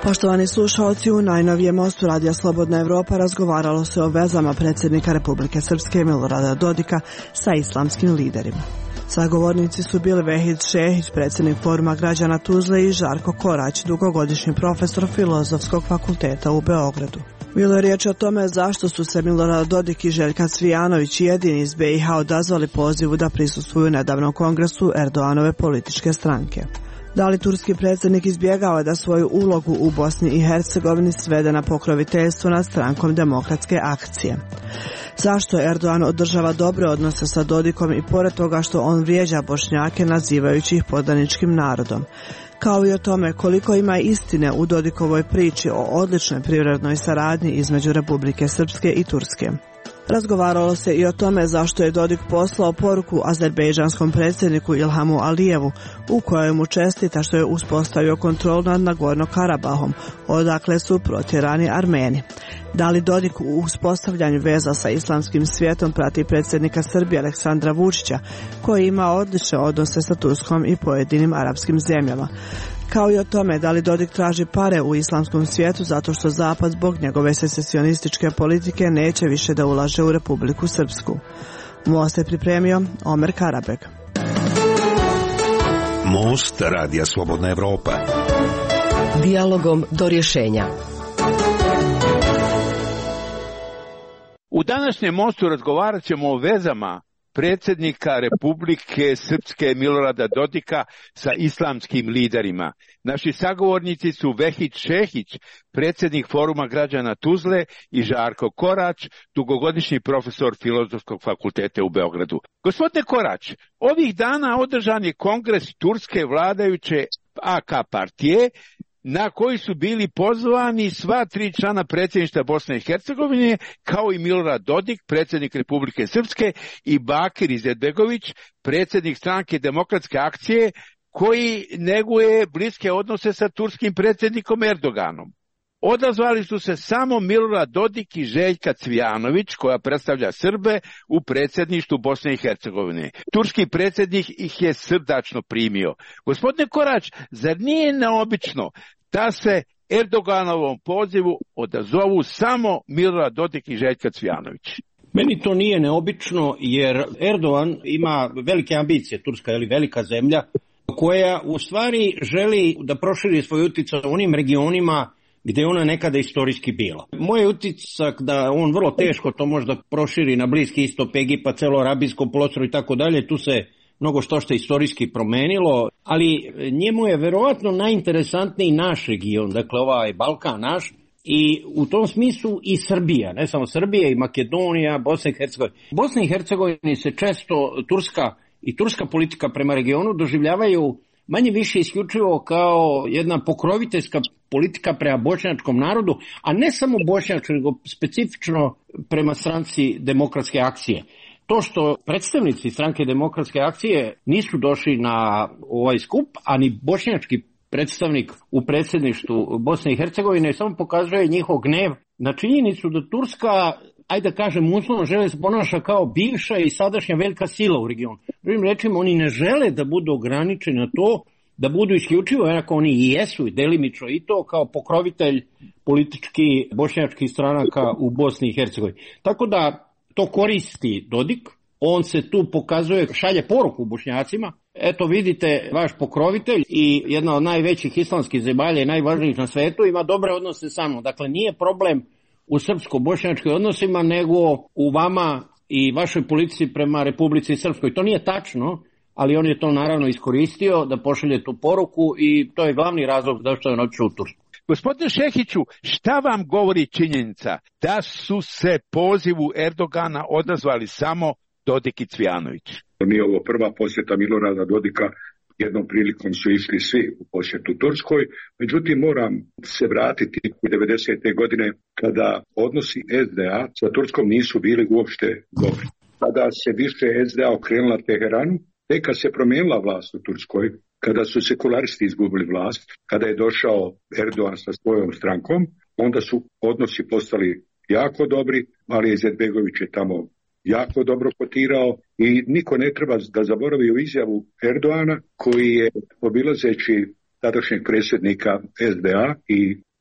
Poštovani slušalci, u najnovijem mostu Radija Slobodna Evropa razgovaralo se o vezama predsjednika Republike Srpske Milorada Dodika sa islamskim liderima. Sagovornici su bili Vehid Šehić, predsjednik Foruma građana Tuzle, i Žarko Korać, dugogodišnji profesor Filozofskog fakulteta u Beogradu. Bilo je riječ o tome zašto su se Milorad Dodik i Željka Cvijanović, jedini iz BiH, odazvali pozivu da prisustvuju nedavnom kongresu Erdoganove političke stranke. Da li turski predsjednik izbjegava da svoju ulogu u Bosni i Hercegovini svede na pokroviteljstvo nad strankom Demokratske akcije? Zašto Erdogan održava dobre odnose sa Dodikom i pored toga što on vrijeđa Bošnjake nazivajući ih podaničkim narodom? Kao i o tome koliko ima istine u Dodikovoj priči o odličnoj privrednoj saradnji između Republike Srpske i Turske. Razgovaralo se i o tome zašto je Dodik poslao poruku azerbejdžanskom predsjedniku Ilhamu Alijevu u kojoj mu čestita što je uspostavio kontrolu nad Nagorno Karabahom, odakle su protjerani Armeni. Da li Dodik u uspostavljanju veza sa islamskim svijetom prati predsjednika Srbije Aleksandra Vučića, koji ima odlične odnose sa Turskom i pojedinim arapskim zemljama? Kao i o tome da li Dodik traži pare u islamskom svijetu zato što Zapad zbog njegove secesionističke politike neće više da ulaže u Republiku Srpsku. Most je pripremio Omer Karabeg. Most Radija Slobodna Evropa. Dijalogom do rješenja. U današnjem mostu razgovarat ćemo o vezama predsjednika Republike Srpske Milorada Dodika sa islamskim liderima. Naši sagovornici su Vehid Šehić, predsjednik Foruma građana Tuzle, i Žarko Korać, dugogodišnji profesor Filozofskog fakulteta u Beogradu. Gospodine Korać, ovih dana održan je kongres turske vladajuće AK partije, na koji su bili pozvani sva tri člana predsjedništva Bosne i Hercegovine, kao i Milorad Dodik, predsjednik Republike Srpske, i Bakir Izetbegović, predsjednik stranke Demokratske akcije, koji neguje bliske odnose sa turskim predsjednikom Erdoganom. Odazvali su se samo Milorad Dodik i Željka Cvijanović, koja predstavlja Srbe u predsjedništvu Bosne i Hercegovine. Turski predsjednik ih je srdačno primio. Gospodine Korać, zar nije neobično da se Erdoganovom pozivu odazovu samo Milorad Dodik i Željka Cvijanović? Meni to nije neobično, jer Erdogan ima velike ambicije. Turska je velika zemlja koja u stvari želi da proširi svoj utjecaj u onim regionima gdje je ona nekada istorijski bila. Moj je utisak da on vrlo teško to možda proširi na Bliski istok, Egipat, celo Arabijsko poluostrvo i tako dalje. Tu se mnogo što istorijski promenilo, ali njemu je verovatno najinteresantniji naš region, dakle ovaj Balkan naš, i u tom smislu i Srbija, ne samo Srbija, i Makedonija, Bosna i Hercegovina. Bosna i Hercegovina se često turska politika prema regionu doživljavaju manje više isključivo kao jedna pokroviteljska politika prema bošnjačkom narodu, a ne samo bošnjačkom, nego specifično prema stranci Demokratske akcije. To što predstavnici stranke Demokratske akcije nisu došli na ovaj skup, a ni bošnjački predstavnik u predsjedništvu Bosne i Hercegovine, samo pokazuje njihov gnev na činjenicu da Turska, ajde da kažem uslovno, žele se ponaša kao bivša i sadašnja velika sila u regionu. Drugim rečima, oni ne žele da budu ograničeni na to, da budu isključivo, ako oni i jesu, delimično i to, kao pokrovitelj politički bošnjačkih stranaka u Bosni i Hercegovini. Tako da to koristi Dodik, on se tu pokazuje, šalje poruku Bošnjacima, eto vidite, vaš pokrovitelj i jedna od najvećih islamskih zemalja i najvažnijih na svetu ima dobre odnose sa mnom. Dakle, nije problem u srpsko-bošnjačkim odnosima, nego u vama i vašoj politici prema Republici Srpskoj. To nije tačno, ali on je to naravno iskoristio da pošalje tu poruku i to je glavni razlog zašto je on otišao u Tursku. Gospodine Šehiću, šta vam govori činjenica da su se pozivu Erdogana odazvali samo Dodik i Cvijanović? Nije ovo prva posjeta Milorada Dodika, jednom prilikom su išli svi u posjetu Turskoj, međutim moram se vratiti u 90. godine kada odnosi SDA sa Turskom nisu bili uopšte dobri. Kada se više SDA okrenula Teheranu, tek kad se promijenila vlast u Turskoj, kada su sekularisti izgubili vlast, kada je došao Erdogan sa svojom strankom, onda su odnosi postali jako dobri, Ali Izetbegović je tamo jako dobro kotirao i niko ne treba da zaboravi u izjavu Erdogana koji je obilazeći tadašnjeg predsjednika SDA i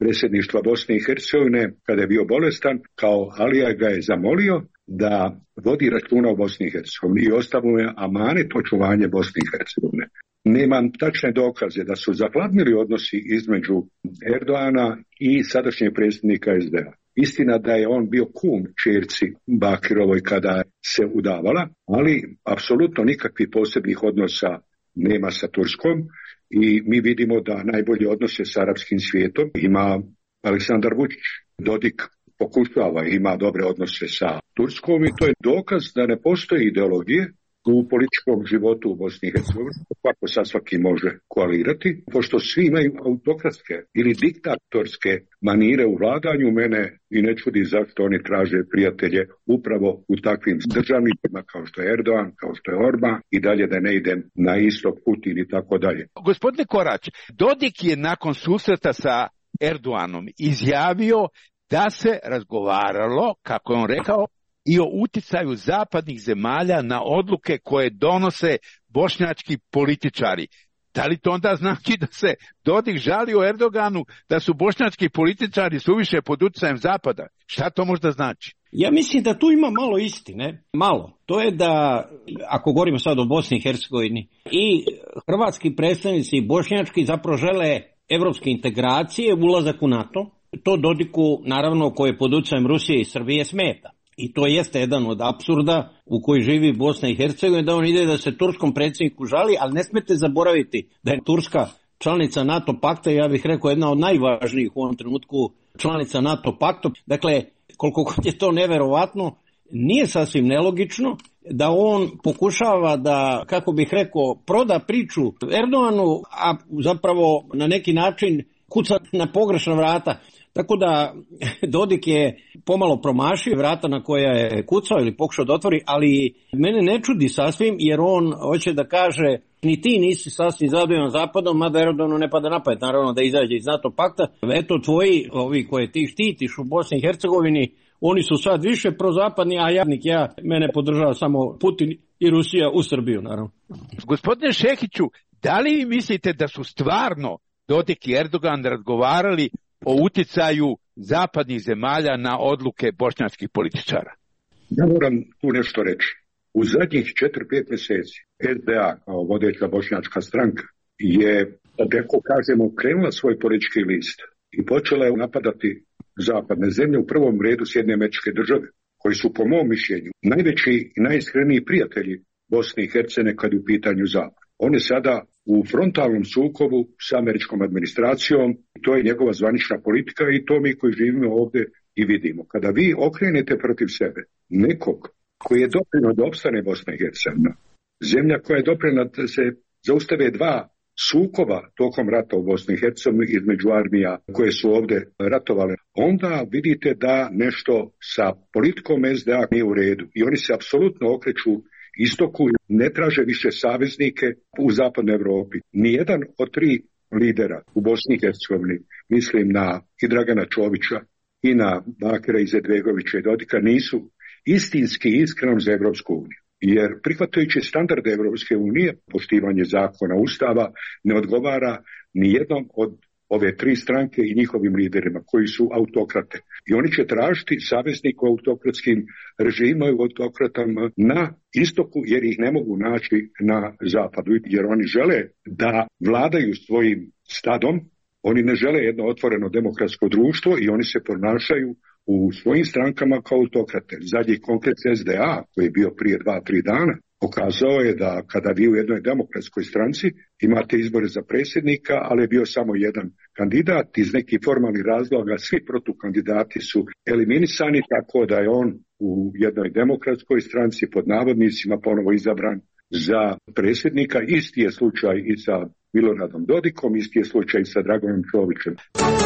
predsjedništva Bosne i Hercegovine kada je bio bolestan, kao Alija ga je zamolio da vodi računa o Bosni i Hercegovini i ostavio je amanet očuvanje Bosne i Hercegovine. Nemam tačne dokaze da su zahladnili odnosi između Erdoana i sadašnjeg predsjednika SDA. Istina da je on bio kum ćerci Bakirovoj kada se udavala, ali apsolutno nikakvih posebnih odnosa nema sa Turskom i mi vidimo da najbolje odnose s arapskim svijetom ima Aleksandar Vučić. Dodik pokušava, ima dobre odnose sa Turskom i to je dokaz da ne postoji ideologije u političkom životu u Bosni i Hercegovini, kako sa svakim može koalirati, pošto svi imaju autokratske ili diktatorske manire u vladanju, mene i ne čudi zašto oni traže prijatelje upravo u takvim državnicima kao što je Erdogan, kao što je Orban i dalje da ne idem na istok, Putin i tako dalje. Gospodine Korać, Dodik je nakon susreta sa Erdoganom izjavio da se razgovaralo, kako je on rekao, i o uticaju zapadnih zemalja na odluke koje donose bošnjački političari. Da li to onda znači da se Dodik žalio Erdoganu da su bošnjački političari suviše pod uticajem zapada? Šta to možda znači? Ja mislim da tu ima malo istine. Malo. To je da, ako govorimo sad o Bosni i Hercegovini, i hrvatski predstavnici i bošnjački zapravo žele evropske integracije, ulazak u NATO. To Dodiku, naravno, koji je pod uticajem Rusije i Srbije, smeta. I to jeste jedan od apsurda u koji živi Bosna i Hercegovina, da on ide da se turskom predsjedniku žali, ali ne smete zaboraviti da je Turska članica NATO pakta, ja bih rekao jedna od najvažnijih u ovom trenutku članica NATO pakta. Dakle, koliko god je to neverovatno, nije sasvim nelogično da on pokušava da, kako bih rekao, proda priču Erdoganu, a zapravo na neki način kuca na pogrešna vrata. Tako da Dodik je pomalo promašio vrata na koja je kucao ili pokušao da otvori, ali mene ne čudi sasvim jer on hoće da kaže ni ti nisi sasvim zadovoljan Zapadom, mada Erdoganu ne pada na pamet, naravno da izađe iz NATO pakta. Eto tvoji, ovi koje ti štitiš u Bosni i Hercegovini, oni su sad više prozapadni, a jadnik mene podržava samo Putin i Rusija u Srbiju, naravno. Gospodine Šehiću, da li vi mislite da su stvarno Dodik i Erdogan razgovarali o uticaju zapadnih zemalja na odluke bošnjačkih političara? Ja moram tu nešto reći. U zadnjih 4-5 mjeseci SDA kao vodeća bošnjačka stranka je, da tako kažemo, krenula svoj politički list i počela je napadati zapadne zemlje, u prvom redu Sjedinjene Američke Države, koji su po mom mišljenju najveći i najiskreniji prijatelji Bosne i Hercegovine kad je u pitanju zapad. On je sada u frontalnom sukobu sa američkom administracijom, to je njegova zvanična politika i to mi koji živimo ovdje i vidimo. Kada vi okrenete protiv sebe nekog koji je doprinio da opstane Bosna i Hercegovina, zemlja koja je doprinila da se zaustave dva sukoba tokom rata u Bosni i Hercegovini između armija koje su ovdje ratovale, onda vidite da nešto sa politikom SDA nije u redu i oni se apsolutno okreću istoku, ne traže više saveznike u zapadnoj Europi. Nijedan od tri lidera u Bosni i Hercegovini, mislim na i Dragana Čovića i na Bakira Izetbegovića i Dodika, nisu istinski iskreno za Evropsku uniju. Jer prihvatajući standarde Evropske unije, poštivanje zakona, ustava, ne odgovara ni jednom od ove tri stranke i njihovim liderima koji su autokrate. I oni će tražiti saveznik u autokratskim režimima i autokratama na istoku jer ih ne mogu naći na zapadu. Jer oni žele da vladaju svojim stadom, oni ne žele jedno otvoreno demokratsko društvo i oni se ponašaju u svojim strankama kao autokrate. Zadnji konkret SDA koji je bio prije 2-3 dana pokazao je da kada vi u jednoj demokratskoj stranci imate izbore za predsjednika, ali je bio samo jedan kandidat, iz nekih formalnih razloga svi protukandidati su eliminisani, tako da je on u jednoj demokratskoj stranci pod navodnicima ponovo izabran za predsjednika. Isti je slučaj i sa Miloradom Dodikom, isti je slučaj i sa Draganom Čovićem.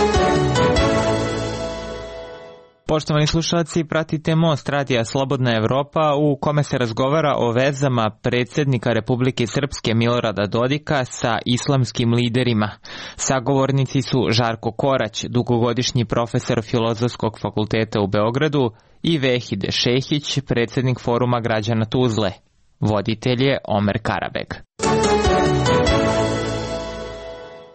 Poštovani slušalci, pratite Most radija Slobodna Evropa u kome se razgovara o vezama predsjednika Republike Srpske Milorada Dodika sa islamskim liderima. Sagovornici su Žarko Korać, dugogodišnji profesor Filozofskog fakulteta u Beogradu, i Vehid Šehić, predsjednik Foruma građana Tuzle. Voditelj je Omer Karabeg.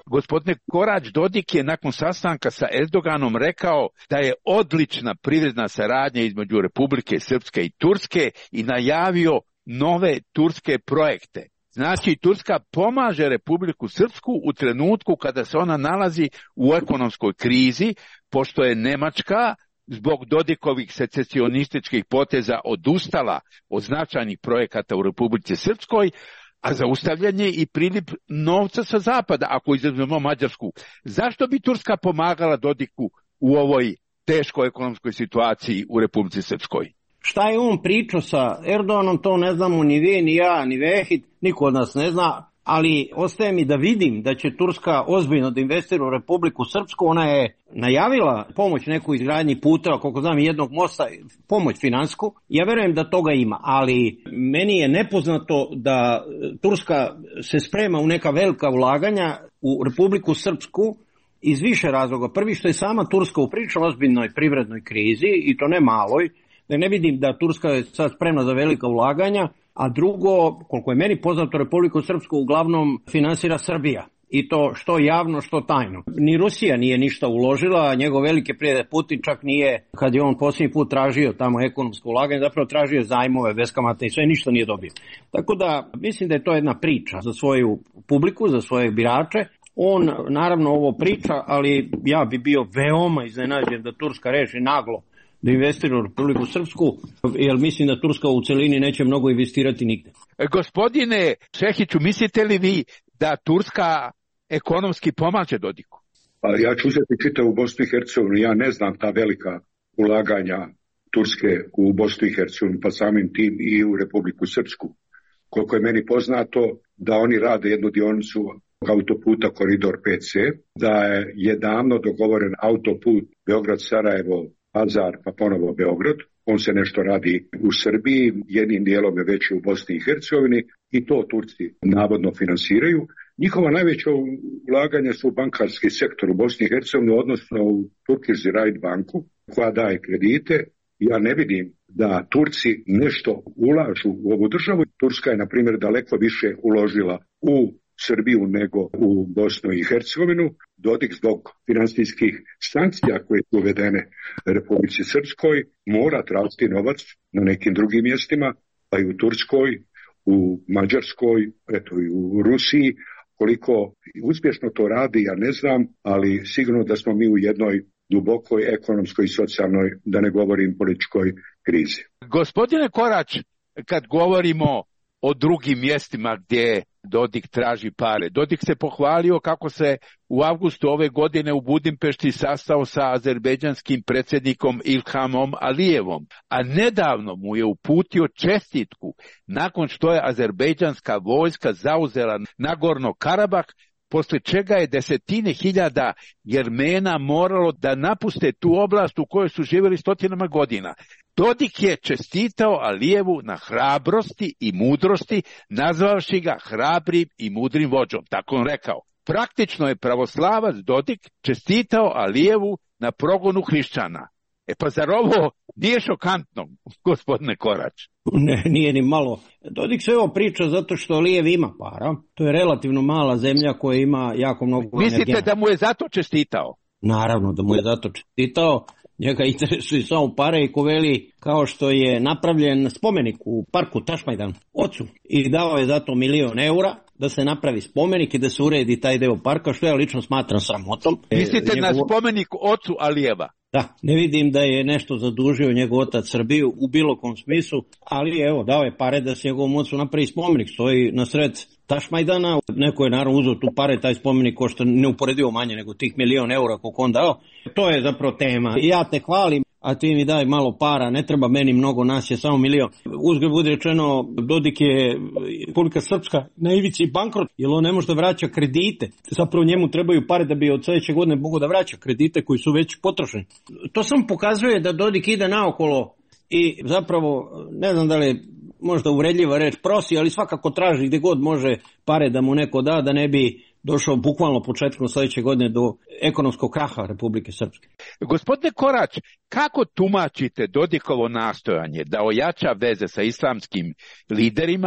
Gospodine Korać, Dodik je nakon sastanka sa Erdoganom rekao da je odlična privredna saradnja između Republike Srpske i Turske i najavio nove turske projekte. Znači, Turska pomaže Republiku Srpsku u trenutku kada se ona nalazi u ekonomskoj krizi, pošto je Nemačka zbog Dodikovih secesionističkih poteza odustala od značajnih projekata u Republici Srpskoj, a zaustavljanje i priliv novca sa zapada, ako izuzmemo Mađarsku. Zašto bi Turska pomagala Dodiku u ovoj teškoj ekonomskoj situaciji u Republici Srpskoj? Šta je on pričao sa Erdoganom, to ne znamo ni vi, ni ja, ni Vehid, niko od nas ne zna, ali ostaje mi da vidim da će Turska ozbiljno da investira u Republiku Srpsku. Ona je najavila pomoć neku izgradnji puta, koliko znam jednog mosta, pomoć finansijsku. Ja verujem da toga ima, ali meni je nepoznato da Turska se sprema u neka velika ulaganja u Republiku Srpsku iz više razloga. Prvi, što je sama Turska u priču ozbiljnoj privrednoj krizi, i to ne maloj, da ne vidim da Turska je sad spremna za velika ulaganja, a drugo, koliko je meni poznato, Republiku Srpsku uglavnom finansira Srbija. I to što javno, što tajno. Ni Rusija nije ništa uložila, a njegov veliki prijatelj Putin čak nije, kad je on posljednji put tražio tamo ekonomsko ulaganje, zapravo tražio zajmove bez kamata i sve, ništa nije dobio. Tako da mislim da je to jedna priča za svoju publiku, za svoje birače. On naravno ovo priča, ali ja bi bio veoma iznenađen da Turska reši naglo da investira u Republiku Srpsku, jer mislim da Turska u celini neće mnogo investirati nigde. Gospodine Šehiću, mislite li vi da Turska ekonomski pomaže Dodiku? Ja ću uzeti čitavu Bosnu i Hercegovinu. Ja ne znam ta velika ulaganja Turske u Bosnu i Hercegovinu, pa samim tim i u Republiku Srpsku. Koliko je meni poznato da oni rade jednu dionicu autoputa Koridor 5C, da je davno dogovoren autoput Beograd-Sarajevo, Pazar, pa ponovo Beograd. On se nešto radi u Srbiji, jednim dijelom je već u Bosni i Hercegovini i to Turci navodno finansiraju. Njihova najveća ulaganja su u bankarski sektor u Bosni i Hercegovini, odnosno u Turkish Raiffeisen banku koja daje kredite. Ja ne vidim da Turci nešto ulažu u ovu državu. Turska je, na primjer, daleko više uložila u Srbiju nego u Bosnu i Hercegovinu. Dodik zbog finansijskih sankcija koje su uvedene Republici Srpskoj mora tražiti novac na nekim drugim mjestima, pa i u Turskoj, u Mađarskoj, eto i u Rusiji. Koliko uspješno to radi, ja ne znam, ali sigurno da smo mi u jednoj dubokoj ekonomskoj i socijalnoj, da ne govorim političkoj krizi. Gospodine Korać, kad govorimo o drugim mjestima gdje Dodik traži pare, Dodik se pohvalio kako se u avgustu ove godine u Budimpešti sastao sa azerbejdžanskim predsjednikom Ilhamom Alijevom, a nedavno mu je uputio čestitku nakon što je azerbejdžanska vojska zauzela Nagorno Karabah, posle čega je desetine hiljada Jermena moralo da napuste tu oblast u kojoj su živjeli stotinama godina. Dodik je čestitao Alijevu na hrabrosti i mudrosti, nazvavši ga hrabrim i mudrim vođom, tako on rekao. Praktično je pravoslavac Dodik čestitao Alijevu na progonu hrišćana. Pa zar ovo nije šokantno, gospodine Korać? Ne, nije ni malo. Dodik se ovo priča zato što Alijev ima para. To je relativno mala zemlja koja ima jako mnogo energenata. Mislite da mu je zato čestitao? Naravno da mu je zato čestitao. Njega interesuje samo pare i ko veli, kao što je napravljen spomenik u parku Tašmajdan ocu i dao je zato 1.000.000 eura da se napravi spomenik i da se uredi taj deo parka, što ja lično smatram sramotom. Mislite na spomenik ocu Alijeva? Da, ne vidim da je nešto zadužio njegov otac Srbiju u bilo kom smislu, ali evo, dao je pare da se njegovom ocu napravi spomenik, stoji na sred Tašmajdana, neko je naravno uzeo tu pare, taj spomenik košta neuporedivo manje nego tih 1.000.000 eura koliko on dao. To je zapravo tema. Ja te hvalim, a ti mi daj malo para, ne treba meni mnogo, nas je samo 1.000.000. Uzgled bude rečeno, Dodik je Republika Srpska na ivici bankrot, jer on ne može da vraća kredite. Zapravo njemu trebaju pare da bi od sljedeće godine mogu da vraća kredite koji su već potrošeni. To samo pokazuje da Dodik ide naokolo i zapravo, ne znam da li je možda uvredljiva reč, prosi, ali svakako traži gdje god može pare da mu neko da ne bi došao bukvalno početkom sljedeće godine do ekonomskog kraha Republike Srpske. Gospodine Korać, kako tumačite Dodikovo nastojanje da ojača veze sa islamskim liderima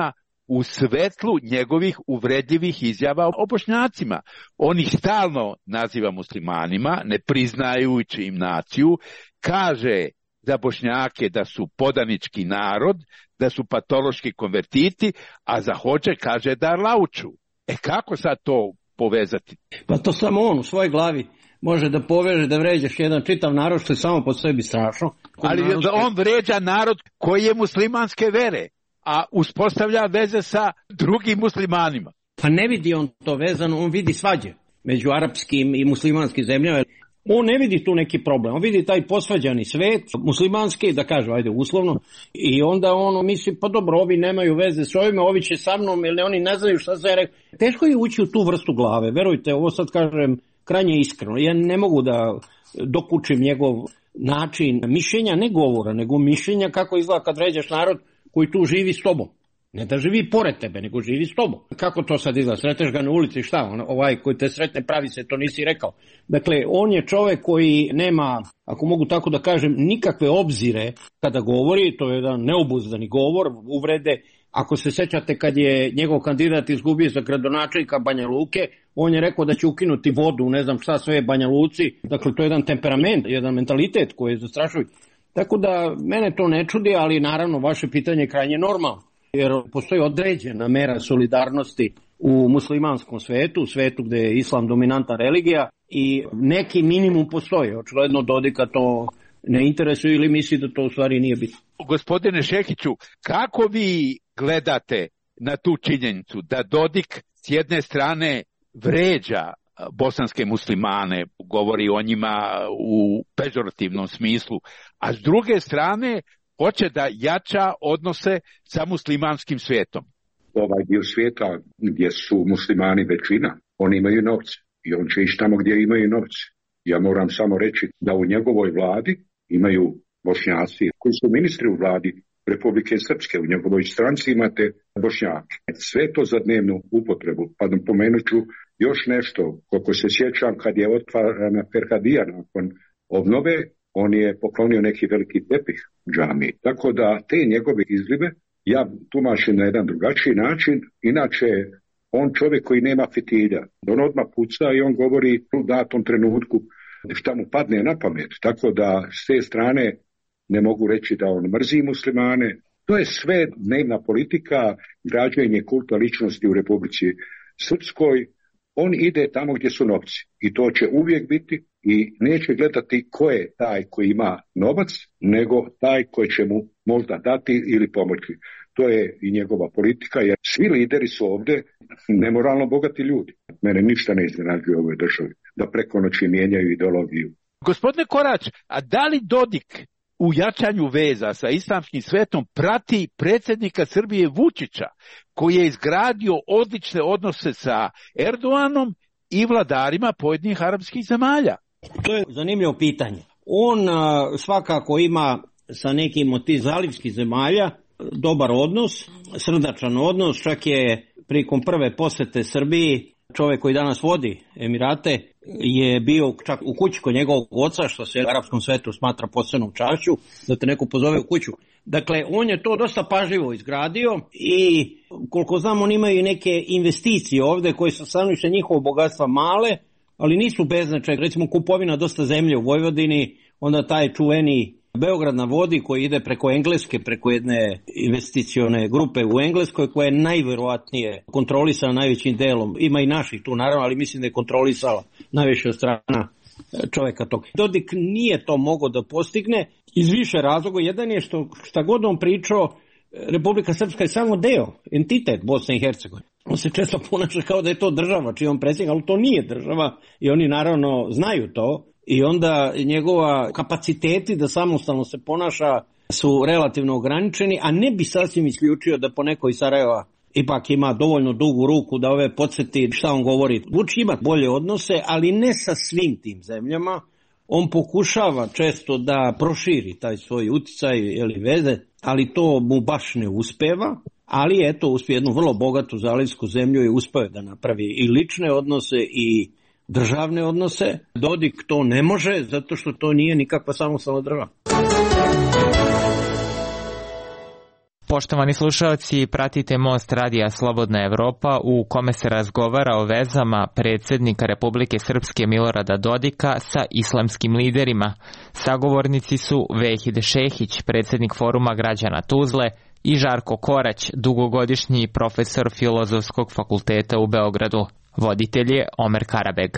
u svetlu njegovih uvredljivih izjava o Bošnjacima. On ih stalno naziva muslimanima, ne priznajući im naciju, kaže za Bošnjake da su podanički narod, da su patološki konvertiti, a za hođe kaže da lauču. Kako sad to povezati? Pa to samo on u svojoj glavi može da poveže, da vređaš jedan čitav narod, što je samo po sebi strašno. Ali on vređa narod koji je muslimanske vere, a uspostavlja veze sa drugim muslimanima. Pa ne vidi on to vezano, on vidi svađe među arapskim i muslimanskim zemljama. On ne vidi tu neki problem, on vidi taj posvađani svet, muslimanski, da kažem, ajde uslovno, i onda on misli, pa dobro, ovi nemaju veze s ovima, ovi će sa mnom, ili oni ne znaju šta se rekao. Teško je ući u tu vrstu glave, verujte, ovo sad kažem krajnje iskreno. Ja ne mogu da dokučim njegov način mišljenja, ne govora, nego mišljenja kako izgleda kad vređaš narod koji tu živi s tobom. Ne da živi pored tebe, nego živi s tobom. Kako to sad izgleda? Sreteš ga na ulici, šta? Ovaj koji te sretne pravi se, to nisi rekao. Dakle, on je čovjek koji nema, ako mogu tako da kažem, nikakve obzire kada govori, to je jedan neobuzdani govor, uvrede. Ako se sećate kad je njegov kandidat izgubio za gradonačelnika Banja Luke, on je rekao da će ukinuti vodu, ne znam šta sve Banja Luci. Dakle, to je jedan temperament, jedan mentalitet koji je zastrašujući. Tako da mene to ne čudi, ali naravno vaše pitanje je krajnje normalno. Jer postoji određena mera solidarnosti u muslimanskom svetu, u svetu gdje je islam dominantna religija i neki minimum postoji. Očigledno Dodika to ne interesuje ili misli da to u stvari nije bitno. Gospodine Šehiću, kako vi gledate na tu činjenicu da Dodik s jedne strane vređa bosanske muslimane, govori o njima u pežorativnom smislu, a s druge strane hoće da jača odnose sa muslimanskim svijetom? Ovaj dio svijeta gdje su muslimani većina, oni imaju novce i on će ići tamo gdje imaju novce. Ja moram samo reći da u njegovoj vladi imaju Bošnjaci koji su ministri u vladi Republike Srpske, u njegovoj stranci imate Bošnjake. Sve to za dnevnu upotrebu. Pa pomenut ću još nešto, koliko se sjećam kad je otvarana Ferhadija nakon obnove, on je poklonio neki veliki tepih džamiji. Tako da te njegove izlive ja tumačim na jedan drugačiji način. Inače, on čovjek koji nema fitilja. On odmah puca i on govori u datom trenutku šta mu padne na pamet. Tako da s te strane ne mogu reći da on mrzi muslimane. To je sve dnevna politika, građenje kulta ličnosti u Republici Srpskoj. On ide tamo gdje su novci i to će uvijek biti i neće gledati ko je taj koji ima novac, nego taj koji će mu možda dati ili pomoći. To je i njegova politika, jer svi lideri su ovdje nemoralno bogati ljudi. Mene ništa ne iznenađuje u ovoj državi, da preko noći mijenjaju ideologiju. Gospodine Korać, a da li Dodik u jačanju veza sa islamskim svetom prati predsjednika Srbije Vučića, koji je izgradio odlične odnose sa Erdoganom i vladarima pojedinih arapskih zemalja? To je zanimljivo pitanje. On svakako ima sa nekim od tih zalivskih zemalja dobar odnos, srdačan odnos, čak je prilikom prve posete Srbiji čovjek koji danas vodi Emirate je bio čak u kući kod njegovog oca, što se u arapskom svetu smatra posebnom čašću, da te neko pozove u kuću. Dakle, on je to dosta pažljivo izgradio i koliko znam, oni imaju neke investicije ovdje koje su stanovište njihovo bogatstva male, ali nisu beznačajne. Recimo kupovina dosta zemlje u Vojvodini, onda taj čuveni Beograd na vodi koji ide preko Engleske, preko jedne investicione grupe u Engleskoj koja je najverovatnije kontrolisana najvećim delom. Ima i naših tu naravno, ali mislim da je kontrolisala najviše od strana čovjeka tog. Dodik nije to mogao da postigne iz više razloga. Jedan je šta god on pričao, Republika Srpska je samo deo, entitet Bosne i Hercegovine. On se često ponaša kao da je to država čiji on predsjednik, ali to nije država i oni naravno znaju to. I onda njegova kapaciteti da samostalno se ponaša su relativno ograničeni, a ne bi sasvim isključio da poneko iz Sarajeva ipak ima dovoljno dugu ruku da ove podsjeti šta on govori. Vučić ima bolje odnose, ali ne sa svim tim zemljama. On pokušava često da proširi taj svoj uticaj ili veze, ali to mu baš ne uspeva. Ali eto, uspije jednu vrlo bogatu zalivsku zemlju i uspeo da napravi i lične odnose i državne odnose. Dodik to ne može zato što to nije nikakva samostalna država. Poštovani slušalci, pratite Most radija Slobodna Evropa u kome se razgovara o vezama predsjednika Republike Srpske Milorada Dodika sa islamskim liderima. Sagovornici su Vehid Šehić, predsjednik Foruma građana Tuzle, i Žarko Korać, dugogodišnji profesor Filozofskog fakulteta u Beogradu. Voditelj je Omer Karabeg.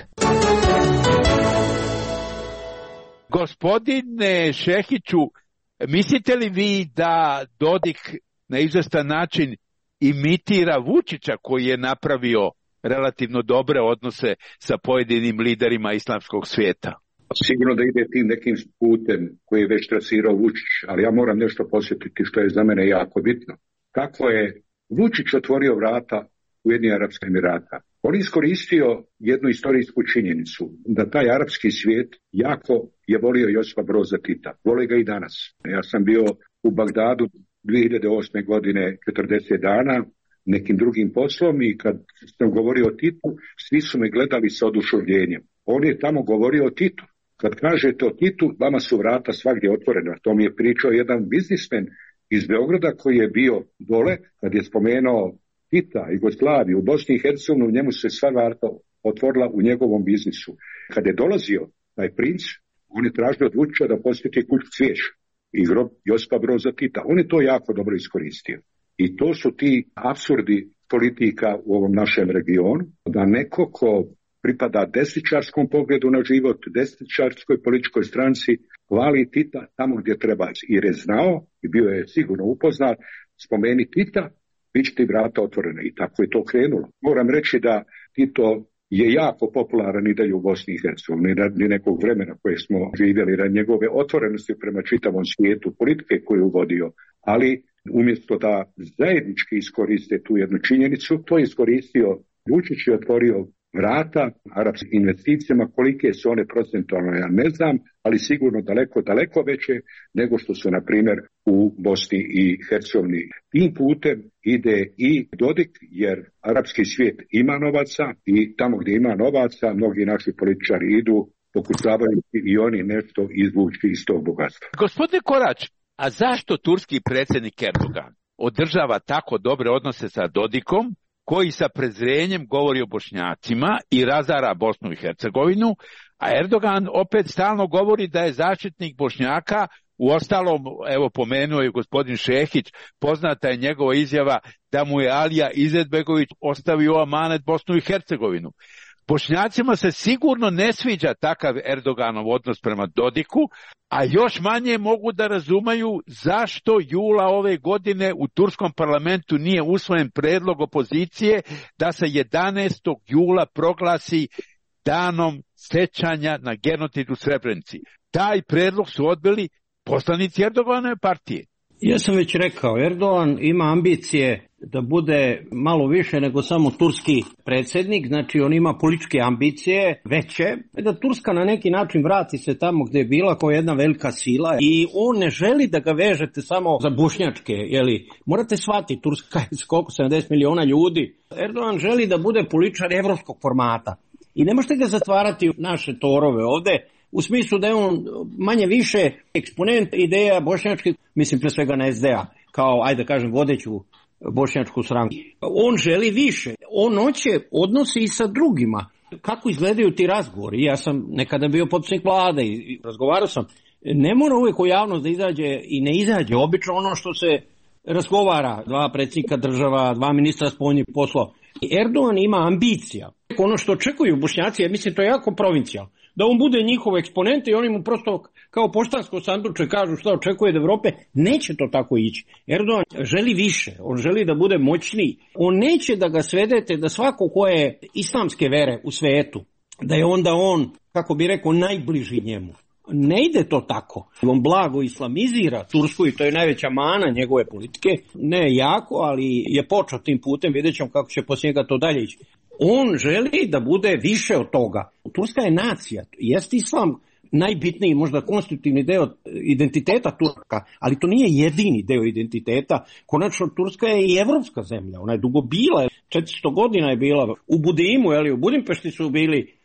Gospodine Šehiću, mislite li vi da Dodik na izvestan način imitira Vučića koji je napravio relativno dobre odnose sa pojedinim liderima islamskog svijeta? Sigurno da ide tim nekim putem koji je već trasirao Vučić, ali ja moram nešto posjetiti što je za mene jako bitno. Kako je Vučić otvorio vrata Ujedinjenih Arapskih Emirata? On je iskoristio jednu istorijsku činjenicu, da taj arapski svijet jako je volio Josipa Broza Tita. Vole ga i danas. Ja sam bio u Bagdadu 2008. godine 40 dana nekim drugim poslom i kad sam govorio o Titu, svi su me gledali sa oduševljenjem. On je tamo govorio o Titu. Kad kažete o Titu, vama su vrata svagdje otvorena. To mi je pričao jedan biznismen iz Beograda koji je bio dole, kad je spomenuo Tita, Jugoslaviju, u Bosni i Hercegovini, njemu se sva vrata otvorila u njegovom biznisu. Kad je dolazio taj princ, on je tražio od Vučića da posjeti kuću Cvijeća i grob Josipa Broza Tita. On je to jako dobro iskoristio. I to su ti apsurdi politika u ovom našem regionu, da neko ko pripada desničarskom pogledu na život, desničarskoj političkoj stranci, hvali Tita tamo gdje treba. Jer je znao i bio je sigurno upoznat, spomeni Tita, bit će ti vrata otvorene. I tako je to krenulo. Moram reći da Tito je jako popularan i dalje u Bosni i Hercegovini, ni nekog vremena koje smo živjeli, na njegove otvorenosti prema čitavom svijetu, politike koju je uvodio, ali umjesto da zajednički iskoriste tu jednu činjenicu, to je iskoristio Vučić i otvorio vrata arapskim investicijama. Kolike su one procentualno, ja ne znam, ali sigurno daleko veće nego što su, na primjer, u Bosni i Hercegovini. Tim putem ide i Dodik, jer arapski svijet ima novaca i tamo gdje ima novaca, mnogi naši političari idu, pokušavaju i oni nešto izvući iz tog bogatstva. Gospodine Korać, a zašto turski predsjednik Erdogan održava tako dobre odnose sa Dodikom, koji sa prezrenjem govori o Bošnjacima i razara Bosnu i Hercegovinu, a Erdogan opet stalno govori da je zaštitnik Bošnjaka? Uostalom, evo pomenuo je gospodin Šehić, poznata je njegova izjava da mu je Alija Izetbegović ostavio amanet Bosnu i Hercegovinu. Bošnjacima se sigurno ne sviđa takav Erdoganov odnos prema Dodiku, a još manje mogu da razumeju zašto jula ove godine u turskom parlamentu nije usvojen predlog opozicije da se 11. jula proglasi danom sećanja na genocid u Srebrenici. Taj predlog su odbili poslanici Erdoganove partije. Ja sam već rekao, Erdogan ima ambicije da bude malo više nego samo turski predsjednik, znači on ima političke ambicije veće, da Turska na neki način vrati se tamo gdje je bila kao jedna velika sila i on ne želi da ga vežete samo za bošnjačke, morate shvatiti, Turska je koliko 70 miliona ljudi. Erdogan želi da bude političar evropskog formata i ne možete ga zatvarati u naše torove ovdje, u smislu da je on manje više eksponent ideja bošnjačkih, mislim pre svega na SDA, kao, ajde kažem, vodeću bošnjačku stranku. On želi više, on hoće odnosi i sa drugima. Kako izgledaju ti razgovori? Ja sam nekada bio potpredsjednik vlade i razgovarao sam. Ne mora uvijek u javnost da izađe i ne izađe. Obično ono što se razgovara, 2 predsjednika država, 2 ministra spoljnih poslova. Erdogan ima ambicija. Ono što očekuju Bošnjaci, ja mislim to je jako provincijalno, da on bude njihov eksponent i oni mu prosto kao poštansko sanduče kažu šta očekuje od Evrope. Neće to tako ići. Erdogan želi više, on želi da bude moćniji. On neće da ga svedete da svako ko je islamske vere u svetu, da je onda on, kako bi rekao, najbliži njemu. Ne ide to tako. On blago islamizira Tursku i to je najveća mana njegove politike. Ne jako, ali je počeo tim putem, vidjet ćemo kako će poslije njega to dalje ići. On želi da bude više od toga. Turska je nacija, jest islam najbitniji, možda konstitutivni deo identiteta Turska, ali to nije jedini deo identiteta. Konačno, Turska je i evropska zemlja, ona je dugo bila, 400 godina je bila. U Budimu, u Budimpešti su bili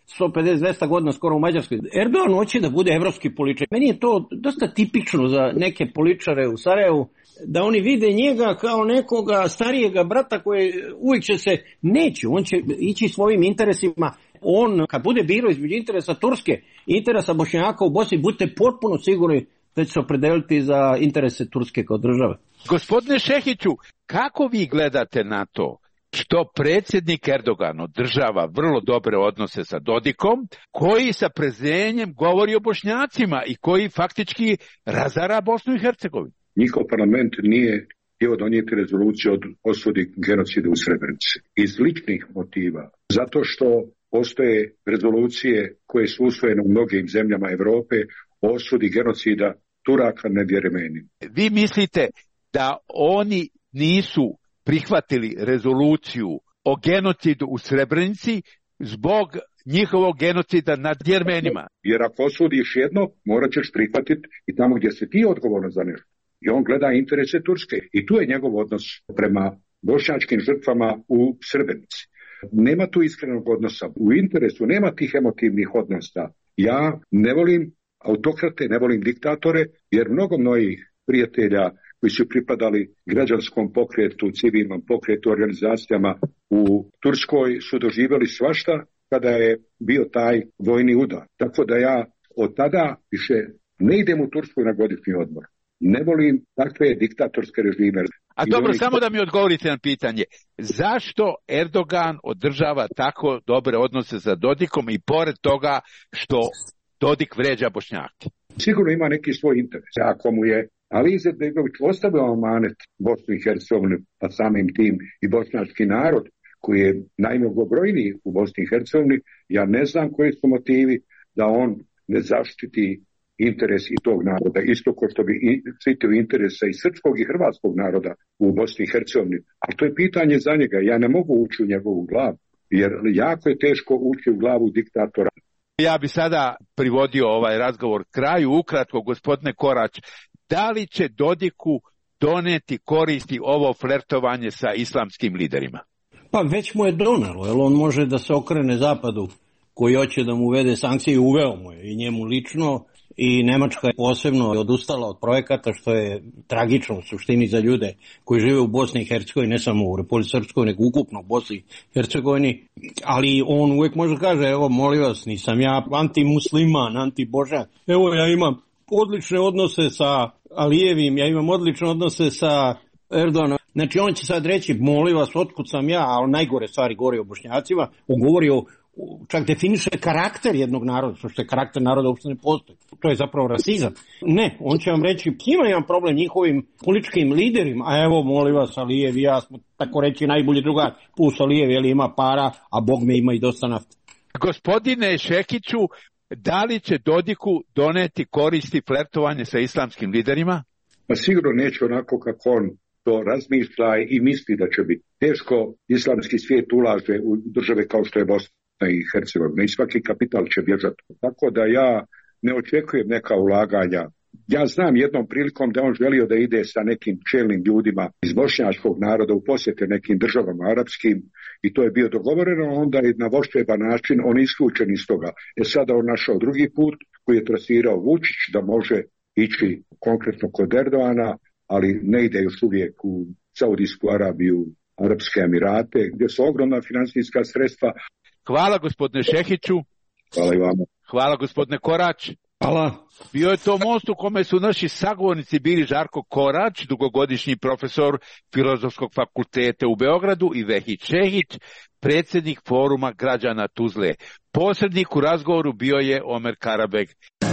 150-200 godina skoro u Mađarskoj. Erdogan hoće da bude evropski političar. Meni je to dosta tipično za neke političare u Sarajevu, da oni vide njega kao nekoga starijega brata koji uvijek će se, neće, on će ići svojim interesima. On, kad bude birao između interesa Turske i interesa Bošnjaka u Bosni, budite potpuno sigurni da će se opredeliti za interese Turske kao države. Gospodine Šehiću, kako vi gledate na to što predsjednik Erdogan održava vrlo dobre odnose sa Dodikom, koji sa prezrenjem govori o Bošnjacima i koji faktički razara Bosnu i Hercegovinu? Njihov parlament nije htio donijeti rezoluciju od osudi genocida u Srebrenici. Iz ličnih motiva. Zato što postoje rezolucije koje su usvojene u mnogim zemljama Europe o osudi genocida Turaka nad Jeremenima. Vi mislite da oni nisu prihvatili rezoluciju o genocidu u Srebrenici zbog njihovog genocida nad Jermenima? Jer ako osudiš jedno, morat ćeš prihvatiti i tamo gdje si ti odgovoran za nešto. I on gleda interese Turske. I tu je njegov odnos prema bošnjačkim žrtvama u Srebrenici. Nema tu iskrenog odnosa. U interesu nema tih emotivnih odnosa. Ja ne volim autokrate, ne volim diktatore, jer mnogo mojih prijatelja koji su pripadali građanskom pokretu, civilnom pokretu, organizacijama u Turskoj su doživjeli svašta kada je bio taj vojni udar. Tako da ja od tada više ne idem u Tursku na godišnji odmor. Ne volim takve diktatorske režime. A dobro, samo da mi odgovorite na pitanje. Zašto Erdogan održava tako dobre odnose sa Dodikom i pored toga što Dodik vređa Bošnjake? Sigurno ima neki svoj interes. Ako mu je Ali Izetbegović ostavio amanet Bosnu i Hercegovinu, pa samim tim i bošnjački narod, koji je najmnogobrojniji u Bosni i Hercegovini, ja ne znam koji su motivi da on ne zaštiti interes i tog naroda, isto kao što bi štitio interesa i srpskog i hrvatskog naroda u Bosni i Hercegovini. A to je pitanje za njega. Ja ne mogu ući u njegovu glavu, jer jako je teško ući u glavu diktatora. Ja bi sada privodio ovaj razgovor kraju. Ukratko, gospodine Korać, da li će Dodiku doneti koristi ovo flertovanje sa islamskim liderima? Pa već mu je donelo, jer on može da se okrene Zapadu koji hoće da mu uvede sankcije i uveo mu je i njemu lično, i Nemačka je posebno odustala od projekata, što je tragično u suštini za ljude koji žive u Bosni i Hercegovini, ne samo u Republici Srpskoj, nego ukupno u Bosni i Hercegovini, ali on uvijek može kaže, evo molim vas, nisam ja antimusliman, antibožan, evo ja imam odlične odnose sa Alijevim, ja imam odlične odnose sa Erdoganom. Znači on će sad reći, molim vas, otkud sam ja, a najgore stvari govori o Bošnjacima, on govori o, čak definiše karakter jednog naroda, što je karakter naroda uopšte ne postoji. To je zapravo rasizam. Ne, on će vam reći, imam problem njihovim političkim liderima, a evo, molim vas, Alijev i ja smo, tako reći, najbolji drugar, plus Alijev, jer ima para, a Bog me ima i dosta nafte. Gospodine Šekiću, da li će Dodiku doneti koristi flertovanje sa islamskim liderima? Pa sigurno neće onako kako on to razmišlja i misli da će biti. Teško islamski svijet ulaže u države kao što je Bosna i Hercegovina i svaki kapital će bježati. Tako da ja ne očekujem neka ulaganja. Ja znam jednom prilikom da on želio da ide sa nekim čelnim ljudima iz bošnjačkog naroda u posjete nekim državama arapskim i to je bio dogovoreno, onda je na voštreban način on isključen iz toga. Sada on našao drugi put koji je trasirao Vučić da može ići konkretno kod Erdoana, ali ne ide još uvijek u Saudijsku Arabiju, Arapske Emirate, gdje su ogromna financijska sredstva. Hvala gospodine Šehiću. Hvala i vama. Hvala gospodine Korać. Hvala. Bio je to most u kome su naši sagovornici bili Žarko Korać, dugogodišnji profesor Filozofskog fakulteta u Beogradu, i Vehid Šehić, predsjednik Foruma građana Tuzle. Posrednik u razgovoru bio je Omer Karabeg.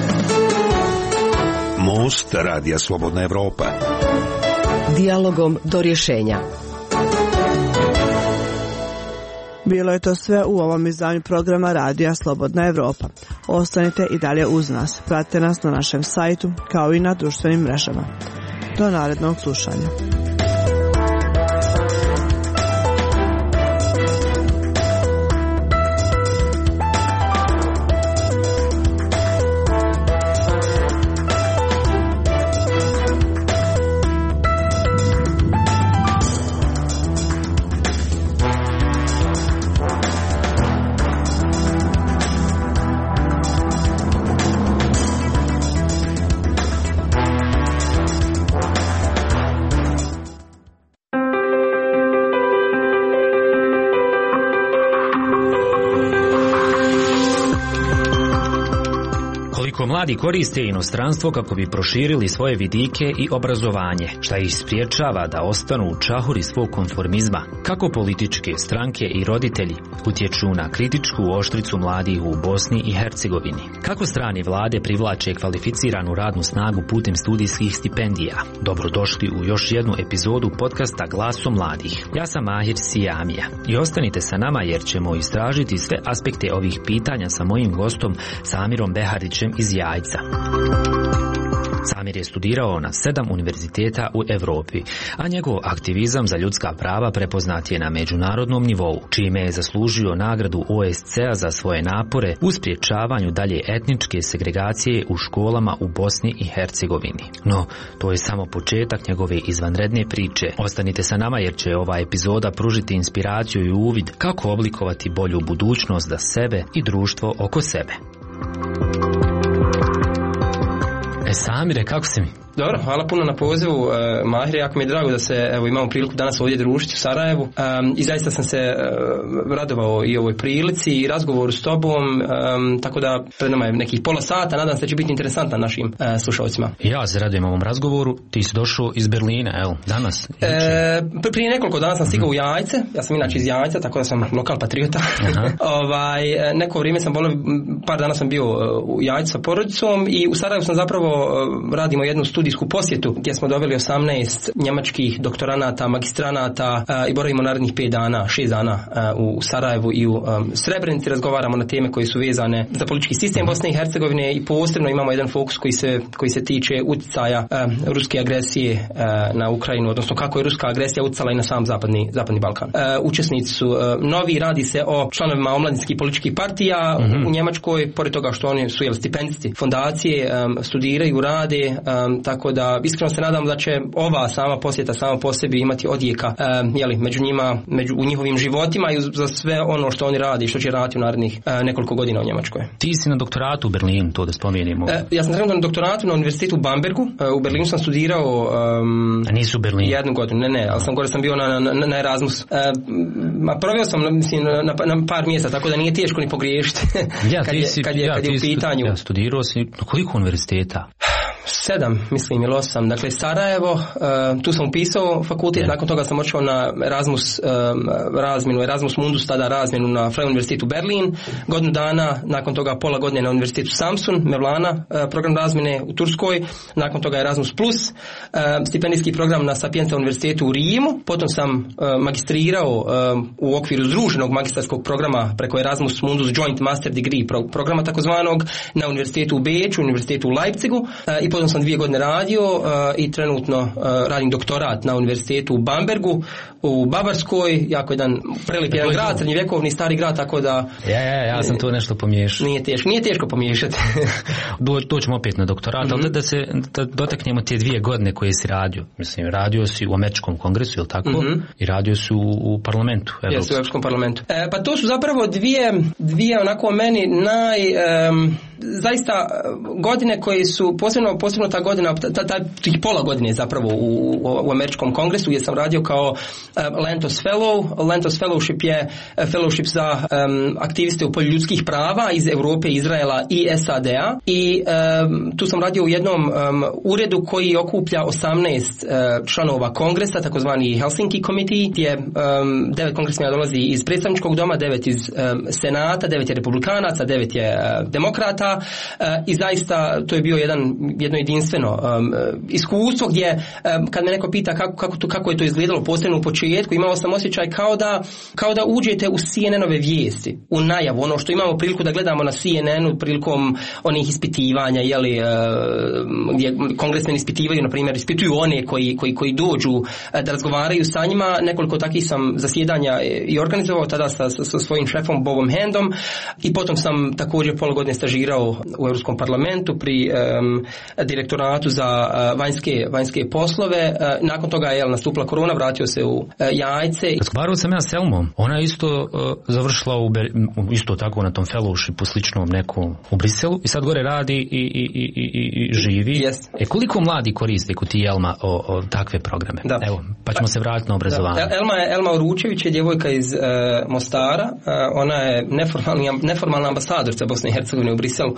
Most Radija Slobodna Evropa. Dijalogom do rješenja. Bilo je to sve u ovom izdanju programa Radija Slobodna Evropa. Ostanite i dalje uz nas. Pratite nas na našem sajtu kao i na društvenim mrežama. Do narednog slušanja. Kako mladi koriste inostranstvo kako bi proširili svoje vidike i obrazovanje, šta ih spriječava da ostanu u čahuri svog konformizma, kako političke stranke i roditelji utječu na kritičku oštricu mladih u Bosni i Hercegovini, kako strane vlade privlače kvalificiranu radnu snagu putem studijskih stipendija. Dobrodošli u još jednu epizodu podcasta Glasom mladih. Ja sam Mahir Sijamija i ostanite sa nama jer ćemo istražiti sve aspekte ovih pitanja sa mojim gostom Samirom Beharićem iz Jajca. Samir je studirao na 7 univerziteta u Europi, a njegov aktivizam za ljudska prava prepoznat je na međunarodnom nivou, čime je zaslužio nagradu OSCE-a za svoje napore u sprječavanju dalje etničke segregacije u školama u Bosni i Hercegovini. No, to je samo početak njegove izvanredne priče. Ostanite sa nama jer će ova epizoda pružiti inspiraciju i uvid kako oblikovati bolju budućnost za sebe i društvo oko sebe. Samire, kako si mi? Dobro, hvala puno na pozivu, Mahir, jako mi je drago da se imamo priliku danas ovdje družiti u Sarajevu i zaista sam se radovao i ovoj prilici i razgovoru s tobom, tako da pred nama je nekih pola sata, nadam se da će biti interesantan našim slušalcima. Ja se radujem ovom razgovoru, ti si došao iz Berlina, evo, danas? Prije nekoliko dana sam stigao u Jajce, ja sam inače iz Jajca, tako da sam lokal patriota. Neko vrijeme sam par dana sam bio u Jajcu sa porodicom i u Sarajevu sam zapravo radimo jednu studijsku posjetu gdje smo doveli 18 njemačkih doktoranata, magistranata i boravimo narednih 6 dana u Sarajevu i u Srebrenici. Razgovaramo na teme koje su vezane za politički sistem Bosne i Hercegovine i posebno imamo jedan fokus koji se tiče utjecaja ruske agresije na Ukrajinu, odnosno kako je ruska agresija utjecala i na sam zapadni Balkan. Učesnici su novi, radi se o članovima omladinskih političkih partija u Njemačkoj, pored toga što oni su stipendisti fondacije, studiraju, rade, tako da iskreno se nadam da će ova sama posjeta sama po sebi imati odjeka među njima, u njihovim životima i za sve ono što oni radi i što će raditi u narednih nekoliko godina u Njemačkoj. Ti si na doktoratu u Berlinu, to da spomenimo. Ja sam trenutno na doktoratu na univerzitetu u Bambergu. U Berlinu sam studirao a nisi u Berlinu? Jednu godinu, ne, ali gore sam bio na Erasmus. Proveo sam na par mjesta, tako da nije teško ni pogriješiti kad je u pitanju. Ja, studirao si na koliko univerziteta? 7, mislim, ili 8. Dakle, Sarajevo, tu sam upisao fakultet, nakon toga sam otišao na Erasmus Mundus, tada razmjenu na Freie Universitetu Berlin, godinu dana, nakon toga pola godine na Univerzitetu Samsun, Mevlana, program razmjene u Turskoj, nakon toga Erasmus Plus, stipendijski program na Sapienza Univerzitetu u Rimu, potom sam magistrirao u okviru združenog magistarskog programa preko Erasmus Mundus Joint Master Degree programa takozvanog na Univerzitetu u Beču, Univerzitetu u Leipzigu i potom sam 2 godine radio i trenutno radim doktorat na Univerzitetu u Bambergu u Bavarskoj, jako jedan prelip jedan grad, srednjevjekovni stari grad, tako da... Ja sam to nešto pomiješao. Nije teško pomiješati. Doćemo opet na doktorat, ali da dotaknemo te 2 godine koje si radio. Mislim, radio si u Američkom kongresu, ili tako? I radio si u parlamentu. Jesi u Europskom parlamentu. Pa to su zapravo dvije onako meni zaista godine koje su, posebno ta godina, tih pola godine zapravo u Američkom kongresu gdje sam radio kao Lantos Fellow. Lantos Fellowship je fellowship za aktiviste u polju ljudskih prava iz Europe, Izraela i SAD-a i tu sam radio u jednom uredu koji okuplja 18 članova kongresa, takozvani Helsinki Committee, gdje 9 kongresmena dolazi iz predstavničkog doma, 9 iz senata, 9 je republikanaca, 9 je demokrata i zaista to je bio jedno jedinstveno iskustvo gdje kad me neko pita kako je to izgledalo posebno u početku, imao sam osjećaj kao da uđete u CNN-ove vijesti, u najavu, ono što imamo priliku da gledamo na CNN-u prilikom onih ispitivanja, gdje kongresmeni ispitivaju, na primjer, ispituju one koji dođu da razgovaraju sa njima. Nekoliko takvih sam zasjedanja i organizovao tada sa svojim šefom Bobom Handom i potom sam također pola godine stažirao u Europskom parlamentu pri direktoratu za vanjske poslove. Nakon toga je nastupila korona, vratio se u Jajce. Razgovarao sam ja s Elmom. Ona je isto završila isto tako na tom fellowshipu sličnom nekom u Briselu i sad gore radi i živi. Yes. Koliko mladi koriste kod ti Elma takve programe? Da. Evo, pa ćemo se vratiti na obrazovanje. Elma Uručević je djevojka iz Mostara. Ona je neformalna ambasadorca Bosne i Hercegovine u Briselu jel?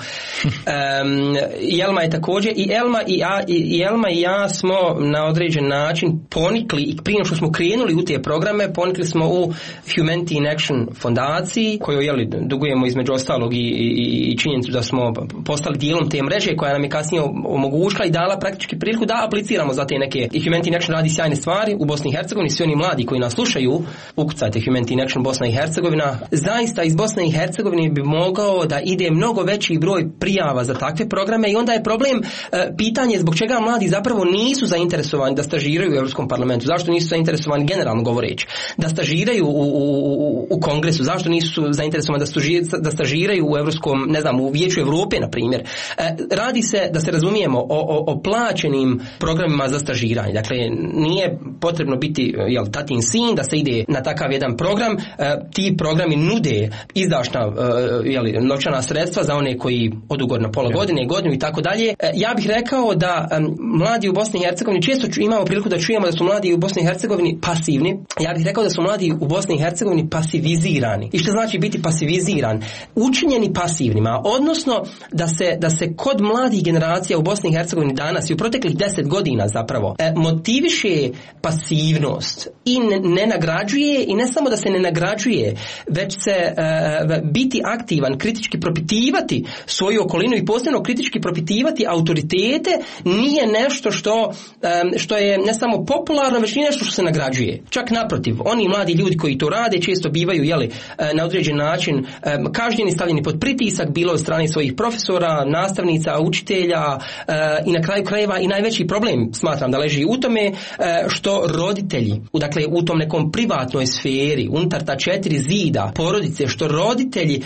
Jelma je također, i Elma i ja smo na određen način ponikli, i prije što smo krenuli u te programe, ponikli smo u Humanity in Action fondaciji, koju dugujemo između ostalog i činjenicu da smo postali dijelom te mreže koja nam je kasnije omogućila i dala praktički priliku da apliciramo za te neke. I Humanity in Action radi sjajne stvari u Bosni i Hercegovini. Svi oni mladi koji nas slušaju, ukucajte Humanity in Action Bosna i Hercegovina. Zaista iz Bosne i Hercegovine bi mogao da ide mnogo veći broj prijava za takve programe i onda je problem pitanje zbog čega mladi zapravo nisu zainteresovani da stažiraju u Europskom parlamentu. Zašto nisu zainteresovani generalno govoreći da stažiraju u Kongresu? Zašto nisu zainteresovani da stažiraju u Europskom, ne znam, u Vijeću Europe na primjer? Radi se, da se razumijemo, o plaćenim programima za stažiranje. Dakle, nije potrebno biti tatin sin da se ide na takav jedan program. Ti programi nude izdašna novčana sredstva za one koji odu gore na pola godine, godinu i tako dalje. Ja bih rekao da mladi u Bosni i Hercegovini, često imamo priliku da čujemo da su mladi u Bosni i Hercegovini pasivni. Ja bih rekao da su mladi u Bosni i Hercegovini pasivizirani. I što znači biti pasiviziran? Učinjeni pasivnima, odnosno da se kod mladih generacija u Bosni i Hercegovini danas i u proteklih 10 godina zapravo motiviše pasivnost i ne nagrađuje, i ne samo da se ne nagrađuje, već se biti aktivan, kritički propitivati svoju okolinu i posebno kritički propitivati autoritete nije nešto što je ne samo popularno, već nije nešto što se nagrađuje. Čak naprotiv, oni mladi ljudi koji to rade često bivaju na određen način kažnjeni, stavljeni pod pritisak, bilo od strane svojih profesora, nastavnica, učitelja, i na kraju krajeva i najveći problem smatram da leži u tome što roditelji, dakle u tom nekom privatnoj sferi, unutar ta 4 zida porodice, što roditelji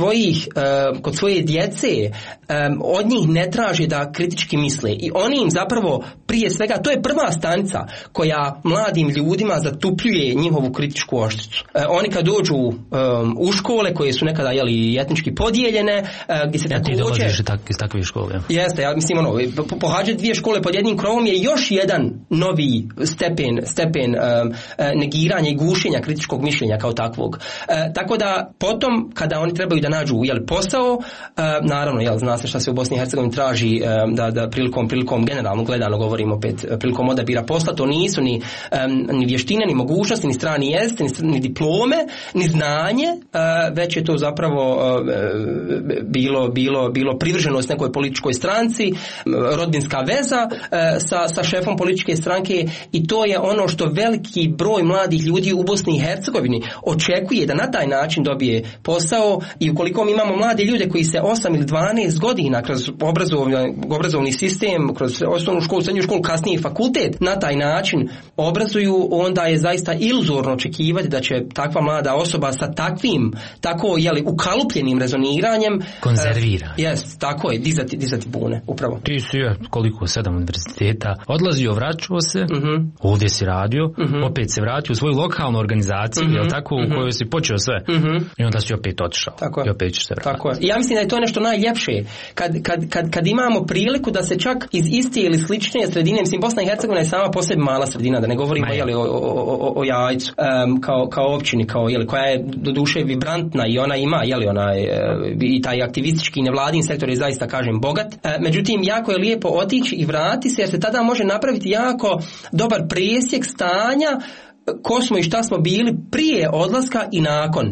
kod svoje djece od njih ne traže da kritički misle, i oni im zapravo prije svega, to je prva stanica koja mladim ljudima zatupljuje njihovu kritičku oštricu. Oni kad dođu u škole koje su nekada etnički podijeljene, gdje se također... Ti dolaziš iz takve škole. Jeste, ja mislim pohađati 2 škole pod jednim krovom je još jedan novi stepen negiranja i gušenja kritičkog mišljenja kao takvog. Tako da potom kada oni trebaju da nađu posao, naravno zna se šta se u Bosni i Hercegovini traži, da prilikom generalno gledano govorimo opet, prilikom odabira posla, to nisu ni vještine, ni mogućnosti, ni strani jezik, ni diplome, ni znanje, već je to zapravo bilo privrženost nekoj političkoj stranci, rodbinska veza sa šefom političke stranke, i to je ono što veliki broj mladih ljudi u Bosni i Hercegovini očekuje, da na taj način dobije posao. I ukoliko mi imamo mlade ljude koji se 8 ili 12 godina kroz obrazovni sistem, kroz osnovnu školu, srednju školu, kasnije i fakultet, na taj način obrazuju, onda je zaista iluzorno očekivati da će takva mlada osoba sa tako ukalupljenim rezoniranjem konzervira. Tako je, dizati bune, upravo. Ti si koliko 7 univerziteta, odlazio, vraćao se, ovdje si radio, opet se vratio u svoju lokalnu organizaciju, tako, u kojoj si počeo sve, i onda si opet otišao. I opet ćeš se vratiti. Tako je. Ja mislim da je to nešto najljepše, kad imamo priliku da se čak iz iste ili slične sredine, mislim Bosna i Hercegovina je sama po sebi mala sredina, da ne govorimo o Jajcu, kao općini, koja je doduše vibrantna i ona ima, i taj aktivistički nevladin sektor je zaista, kažem, bogat. Međutim, jako je lijepo otići i vratiti se, jer se tada može napraviti jako dobar presjek stanja ko smo i šta smo bili prije odlaska i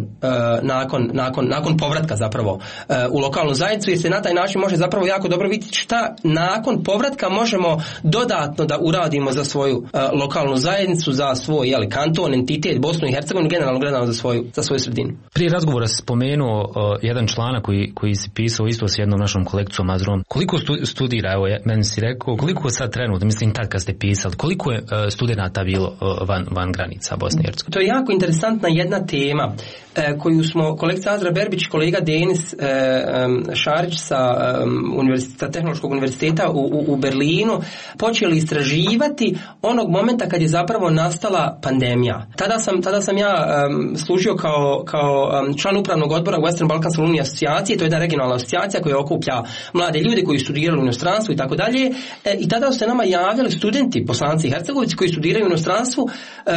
nakon povratka zapravo u lokalnu zajednicu, jer se na taj način može zapravo jako dobro vidjeti šta nakon povratka možemo dodatno da uradimo za svoju lokalnu zajednicu, za svoj kanton, entitet, Bosnu i Hercegovinu, generalno gledano za svoju sredinu. Prije razgovora si spomenuo jedan članak koji si pisao isto s jednom našom kolegicom Azrom. Koliko studira, evo meni si rekao, koliko sad trenutno, mislim tad kad ste pisali, koliko je studenata bilo van granica Bosne i Hercegovine? To je jako interesantna jedna tema koju smo kolegica Azra Berbić i kolega Denis Šarić sa Tehnološkog univerziteta u Berlinu počeli istraživati onog momenta kad je zapravo nastala pandemija. Tada sam ja služio kao član upravnog odbora Western Balkan Alumni asocijacije, to je jedna regionalna asocijacija koja okuplja mlade ljude koji studiraju u inostranstvu i tako dalje. I tada su se nama javljali studenti, Bosanci i Hercegovci koji studiraju u inostranstvu,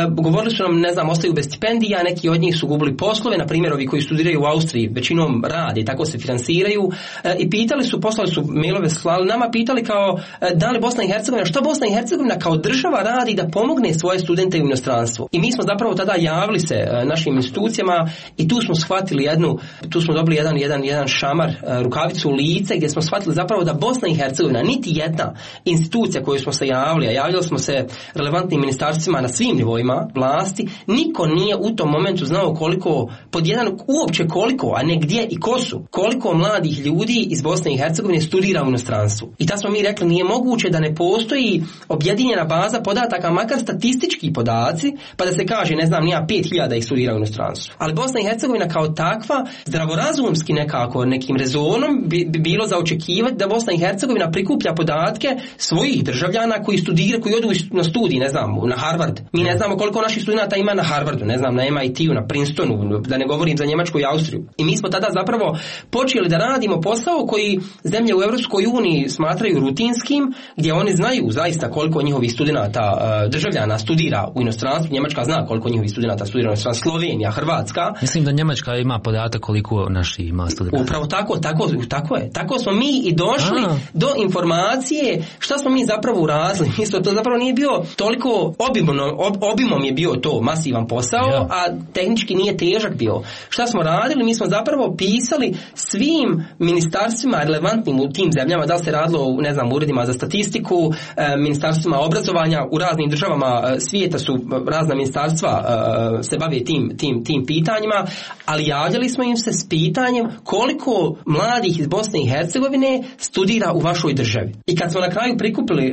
govorili su nam, ne znam, ostaju bez stipendija, neki od njih su gubili poslove, na primjer ovi koji studiraju u Austriji većinom rade, tako se finansiraju, i pitali su, poslali su mailove, slali nama, pitali kao da li Bosna i Hercegovina, što Bosna i Hercegovina kao država radi da pomogne svoje studente u inostranstvu. I mi smo zapravo tada javili se našim institucijama i tu smo shvatili tu smo dobili jedan šamar, rukavicu u lice, gdje smo shvatili zapravo da Bosna i Hercegovina, niti jedna institucija koju smo se javili, a javljali smo se relevantnim ministarstvima na svim nivoima vlasti, niko nije u tom momentu znao koliko, pod jedan uopće koliko, a ne gdje i ko su, koliko mladih ljudi iz Bosne i Hercegovine studira u inostranstvu. I tad smo mi rekli, nije moguće da ne postoji objedinjena baza podataka, makar statistički podaci, pa da se kaže, ne znam, nija 5000 ih studira u inostranstvu. Ali Bosna i Hercegovina kao takva, zdravorazumski nekako, nekim rezonom bi bilo za očekivati da Bosna i Hercegovina prikuplja podatke svojih državljana koji studiraju, koji odu na studij, ne znam, na Harvard. Mi ne znamo koliko naših studenata ima na Harvardu, ne znam, na MIT-u, na Princetonu, da ne govorim za Njemačku i Austriju. I mi smo tada zapravo počeli da radimo posao koji zemlje u Europskoj uniji smatraju rutinskim, gdje oni znaju zaista koliko njihovih studenata, državljana studira u inostranstvu. Njemačka zna koliko njihovih studenata studira u inostranstvu, Slovenija, Hrvatska. Mislim da Njemačka ima podatak koliko naši ima studenata. Upravo tako je. Tako smo mi i došli do informacije šta smo mi zapravo uradili. Isto to zapravo nije bio toliko obimom je bio to masivan posao, a tehnički nije težak bio. Šta smo radili? Mi smo zapravo pisali svim ministarstvima relevantnim u tim zemljama, da li se radilo u, ne znam, uredima za statistiku, ministarstvima obrazovanja, u raznim državama svijeta su razna ministarstva se bave tim pitanjima, ali javljali smo im se s pitanjem koliko mladih iz Bosne i Hercegovine studira u vašoj državi. I kad smo na kraju prikupili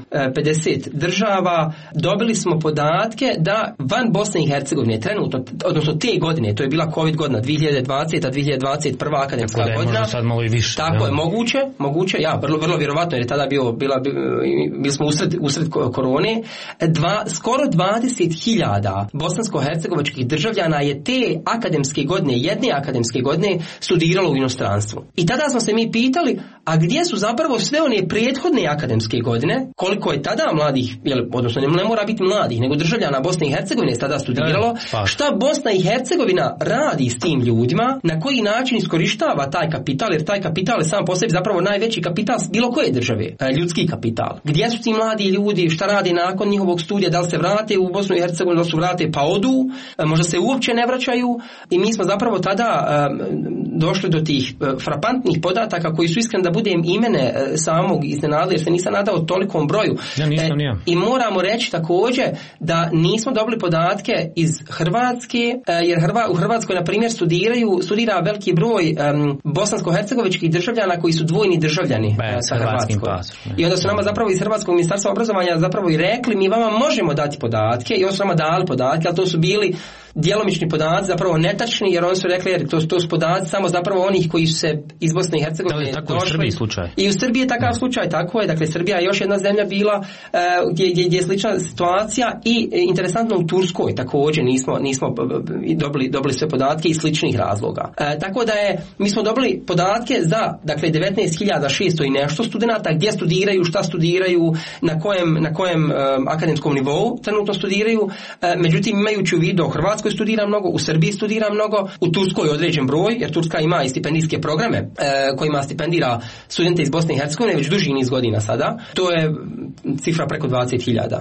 50 država, dobili smo podatke da van Bosne i Hercegovine trenutno, odnosno te godine, to je bila COVID godina, 2020-2021 akademska godina. Sad malo i više. Tako je, moguće, vrlo vjerovatno, jer je tada bili smo usred korone. Skoro 20.000 bosansko-hercegovačkih državljana je te jedne akademske godine studiralo u inostranstvu. I tada smo se mi pitali, a gdje su zapravo sve one prethodne akademske godine, koliko je tada mladih, odnosno ne mora biti mladih, nego državljana Bosne i Hercegovine je tada studiralo, šta Bosna i Hercegovina radi s tim ljudima, na koji način iskorištava taj kapital, jer taj kapital je sam po sebi zapravo najveći kapital bilo koje države, ljudski kapital. Gdje su ti mladi ljudi, šta radi nakon njihovog studija, da li se vrate u Bosnu i Hercegovinu, da su vrate pa odu, možda se uopće ne vraćaju, i mi smo zapravo tada došli do tih frapantnih podataka koji su, iskreno da budem, imene samog iznenadili, jer se nisam nadao tolikom broju. I moramo reći također da nismo dobili podatke iz Hrvatske, jer u Hrvatskoj, na primjer, studira veliki broj bosansko-hercegovičkih državljana koji su dvojni državljani sa Hrvatskom. I onda su nama zapravo iz Hrvatskog ministarstva obrazovanja zapravo i rekli, mi vama možemo dati podatke, i oni su nama dali podatke, ali to su bili djelomični podaci, zapravo netačni, jer oni su rekli, jer to su podaci samo zapravo onih koji su se iz Bosne i Hercegovine došli. Da li je tako u Srbiji slučaj? I u Srbiji je takav slučaj, tako je. Dakle, Srbija je još jedna zemlja bila gdje je slična situacija, i interesantno u Turskoj također nismo dobili sve podatke iz sličnih razloga. Tako da mi smo dobili podatke za, dakle, 19.600 i nešto studenata, gdje studiraju, šta studiraju, na kojem akademskom nivou trenutno studiraju. Međutim, imajući u vidu u Hrvatskoj studira mnogo, u Srbiji studira mnogo, u Turskoj određen broj, jer Turska ima i stipendijske programe kojima stipendira studente iz Bosne i Hercegovine već duži niz godina sada. To je cifra preko 20.000.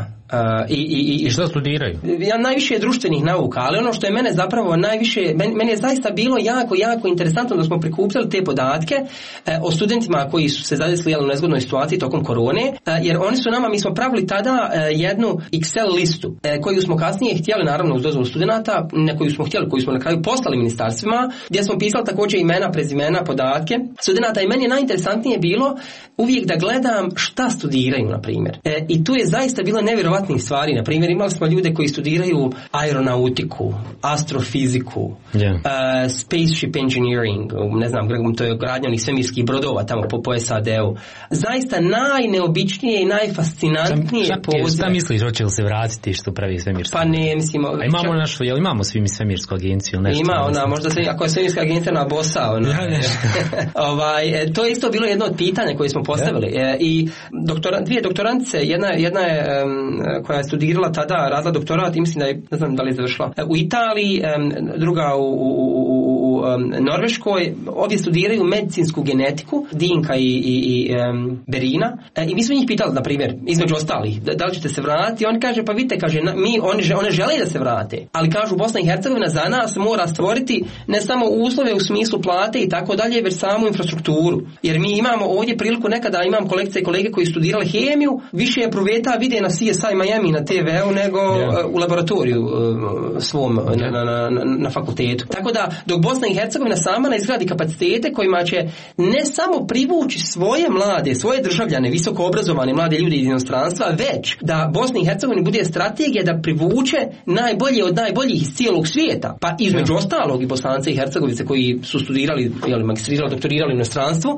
I što studiraju? Najviše društvenih nauka, ali ono što je mene zapravo najviše, meni je zaista bilo jako interesantno da smo prikupljali te podatke o studentima koji su se zadesili u nezgodnoj situaciji tokom korone, jer oni su nama, mi smo pravili tada jednu Excel listu koju smo kasnije htjeli, naravno uz dozvolu studenata, koju smo na kraju poslali ministarstvima, gdje smo pisali također imena, prezimena, podatke studenata, i meni je najinteresantnije bilo uvijek da gledam šta studiraju, na primjer. I tu je zaista bilo nevjerovatnih stvari. Na primjer, imali smo ljude koji studiraju aeronautiku, astrofiziku, spaceship engineering, ne znam, to je gradnja onih svemirskih brodova tamo po SAD-u. Zaista najneobičnije i najfascinantnije pozive. Šta misliš, hoće li se vratiti što pravi svemirski? Pa ne, mislim... A imamo imamo svi mi svemirsku agenciju? Nešto, ima ona, možda ako je svemirska agencija na bosa. To je isto bilo jedno od pitanja koje smo postavili. I dvije doktorantice, jedna je koja je studirala tada, radila doktorat i mislim da je, ne znam da li je završila, u Italiji, druga u Norveškoj, obje studiraju medicinsku genetiku, Dinka i Berina. I mi smo njih pitali, na primjer, između ostalih, da li ćete se vratiti? On kaže, pa vidite, kaže, one žele da se vrate, ali kažu Bosna i Hercegovina za nas mora stvoriti ne samo uslove u smislu plate i tako dalje, već samu infrastrukturu. Jer mi imamo ovdje priliku, nekada imam kolegice i kolege koji studirali hemiju, više je pruveta vide na CSI Miami na TV-u nego u laboratoriju svom na fakultetu. Tako da, dok Bosna i Hercegovina sama ne izgradi kapacitete kojima će ne samo privući svoje mlade, svoje državljane, visoko obrazovane mlade ljude iz inostranstva, već da Bosni i Hercegovini bude strategija da privuče najbolje od najboljih iz cijelog svijeta. Pa između ostalog i Bosance i Hercegovice koji su studirali, magistrirali, doktorirali u inostranstvu.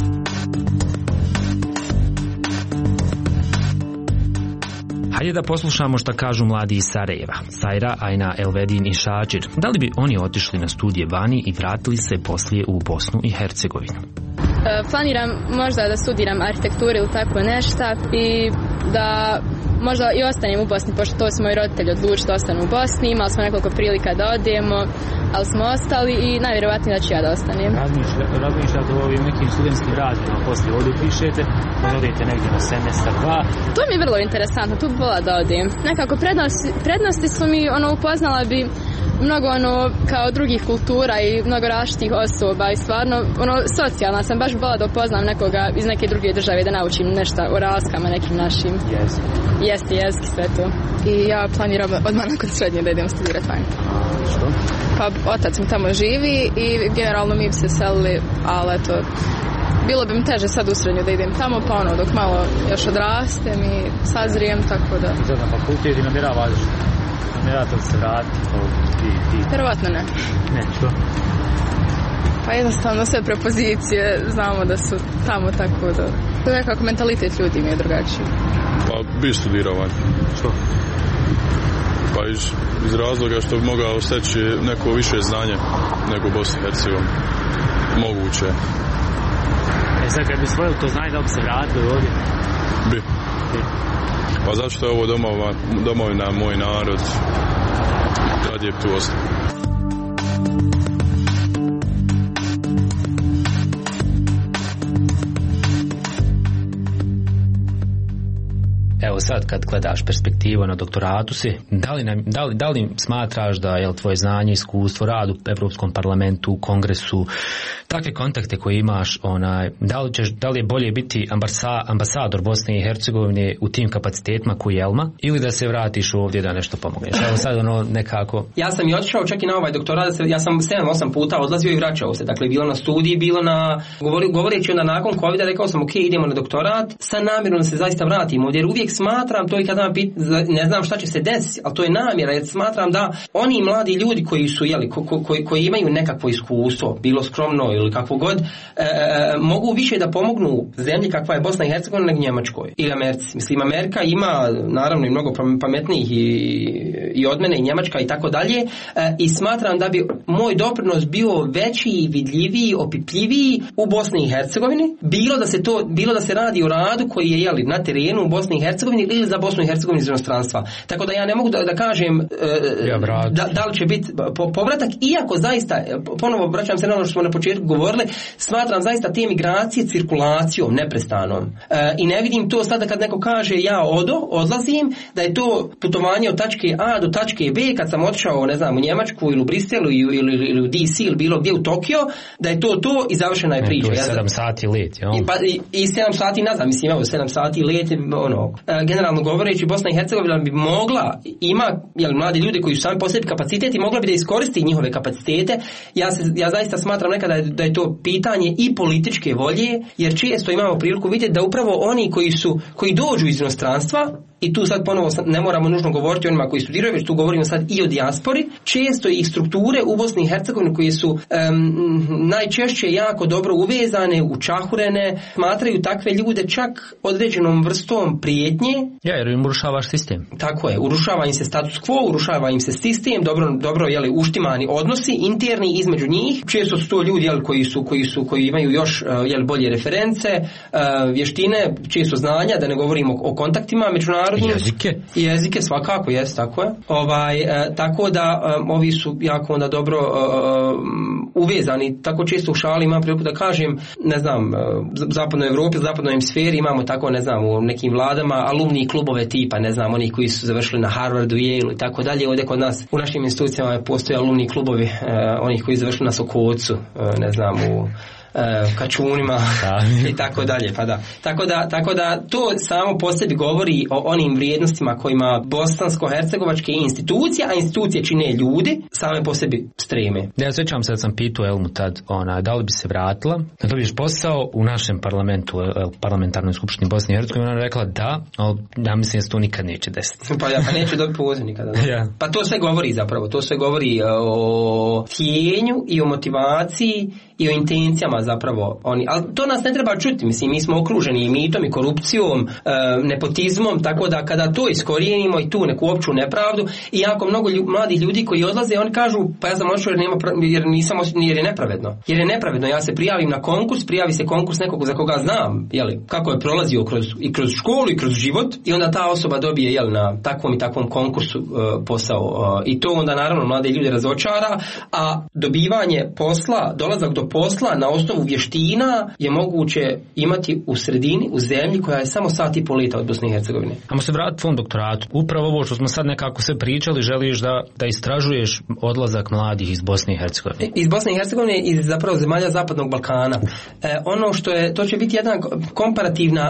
Hajde da poslušamo šta kažu mladi iz Sarajeva, Sajra, Ajna, Elvedin i Šađir. Da li bi oni otišli na studije vani i vratili se poslije u Bosnu i Hercegovinu? Planiram možda da studiram arhitekturu ili tako nešto i da možda i ostanem u Bosni, pošto to su moji roditelji odlučili da ostanu u Bosni. Imali smo nekoliko prilika da odemo, ali smo ostali i najvjerovatnije da ću ja da ostanem. Razmišljate o ovim nekim studentskim razmjenama, poslije ovdje pišete, da odete negdje na semestar, 2. To mi je vrlo interesantno, tu bi volila da odem. Nekako prednosti su mi, upoznala bi mnogo kao drugih kultura i mnogo različitih osoba i stvarno socijalna sam, baš volila da upoznam nekoga iz neke druge države, da naučim nešto o razlikama nekim našim. Jezik, sve to. I ja planiram odmah nakon srednje da idem studirati vani. Što? Pa otac mi tamo živi i generalno mi bi se selili, ali eto, bilo bi mi teže sad u srednju da idem tamo, pa dok malo još odrastem i sazrijem, tako da... Sad na fakultet i namjerate li se vratiti? Vjerovatno ne. Ne, što? Pa jednostavno sve prepozicije znamo da su tamo, tako da... To je nekako mentalitet ljudi mi je drugačiji. Pa bi studirao vani. Što? Pa iz razloga što bi mogao steći neko više znanje nego Bosni i Hercegovini. Moguće. Sad kad bi svojili to znanje, da bi se vratili ovdje? Bi. Pa zašto je ovo domovina, moj narod, radije tu ostao. Evo sad kad gledaš perspektivu na doktoratu si, da li smatraš da je tvoje znanje, iskustvo, rad u Evropskom parlamentu, u Kongresu, takve kontakte koje imaš, da li je bolje biti ambasador Bosne i Hercegovine u tim kapacitetima koji Elma, ili da se vratiš ovdje da nešto pomogneš? Evo sad nekako... Ja sam i otišao čak i na ovaj doktorat, ja sam 7-8 puta odlazio i vraćao se, dakle bilo na studiji, bilo na, govoreći onda nakon COVID-a, rekao sam ok, idemo na doktorat, sa namjerom da se zaista vratimo ovdje, jer uvijek smatram, to i kada ne znam šta će se desiti, ali to je namjera, jer smatram da oni mladi ljudi koji su, koji imaju nekakvo iskustvo, bilo skromno ili kakvo god, mogu više da pomognu zemlji kakva je Bosna i Hercegovina nego Njemačkoj ili Americi. Mislim, Amerika ima naravno i mnogo pametnijih i od mene i Njemačka i tako dalje, i smatram da bi moj doprinos bio veći, vidljiviji, opipljiviji u Bosni i Hercegovini, bilo da se radi o radu koji je na terenu u Bosni i Hercegovini ili za Bosnu i Hercegovinu iz inostranstva. Tako da ja ne mogu da kažem da li će biti povratak, iako zaista, ponovo vraćam se na ono što smo na početku govorili, smatram zaista te migracije cirkulacijom neprestanom. I ne vidim to sada kad neko kaže ja odlazim, da je to putovanje od tačke A do tačke B, kad sam otišao, ne znam, u Njemačku ili u Briselu ili u DC ili bilo gdje u Tokio, da je to i završena je priča. To je 7 sati let, jel? I 7 sati nazad, mislim, evo, 7 sati let, generalno govoreći, Bosna i Hercegovina bi mogla, ima mladi ljudi koji su sami po sebi kapacitet i mogla bi da iskoristi njihove kapacitete. Ja zaista smatram nekada da je to pitanje i političke volje, jer često imamo priliku vidjeti da upravo oni koji dođu iz inostranstva, i tu sad ponovo ne moramo nužno govoriti o onima koji studiraju, već tu govorimo sad i o dijaspori, često ih strukture u Bosni i Hercegovini koji su najčešće jako dobro uvezane, učahurene, smatraju takve ljude čak određenom vrstom prijetnje. Ja, jer im urušavaš sistem. Tako je, urušava im se status quo, urušava im se sistem, dobro uštimani odnosi interni između njih. Često su to ljudi koji imaju još bolje reference, vještine, često znanja, da ne govorimo o kontaktima međunarodnim. Jezike svakako, jest, tako je. Tako da ovi su jako onda dobro uvezani. Tako često u šali imam priliku da kažem, ne znam, u zapadnoj Evropi, u zapadnoj hemisferi imamo tako, ne znam, u nekim vladama alumni klubove tipa, ne znam, oni koji su završili na Harvardu, Yale i tako dalje. Ovdje kod nas u našim institucijama postoje alumni klubovi onih koji završili na Sokocu, ne znam, u Kačunima i tako dalje, pa da. Tako da to samo po sebi govori o onim vrijednostima kojima bosansko-hercegovačke institucije, a institucije čine ljudi, same po sebi streme. Ja sjećam se da sam pitao Elmu tad, da li bi se vratila, da dobiješ posao u našem parlamentu, parlamentarnoj skupštini Bosne i Hercegovine, ona rekla da, ali ja mislim da se to nikad neće desiti. Pa neće dobiti poziv nikada. Ja. Pa to sve govori zapravo, to sve govori o htjenju i o motivaciji i o intencijama zapravo oni, ali to nas ne treba čuti, mislim, mi smo okruženi i mitom i korupcijom, nepotizmom, tako da kada to iskorijenimo i tu neku opću nepravdu, i jako mnogo mladih ljudi koji odlaze, oni kažu, pa ja sam odšao jer je nepravedno. Jer je nepravedno, ja se prijavim na konkurs, prijavi se konkurs nekog za koga znam, kako je prolazio kroz školu i kroz život, i onda ta osoba dobije, na takvom i takvom konkursu posao. I to onda naravno mlade ljude razočara, a dobivanje posla, dolazak do posla na osnovu vještina je moguće imati u sredini, u zemlji koja je samo sat i pol leta od Bosne i Hercegovine. Ajmo se vratiti tvom doktoratu. Upravo ovo što smo sad nekako sve pričali, želiš da istražuješ odlazak mladih iz Bosne i Hercegovine. Iz Bosne i Hercegovine i zapravo zemalja Zapadnog Balkana. Ono što je, to će biti jedna komparativna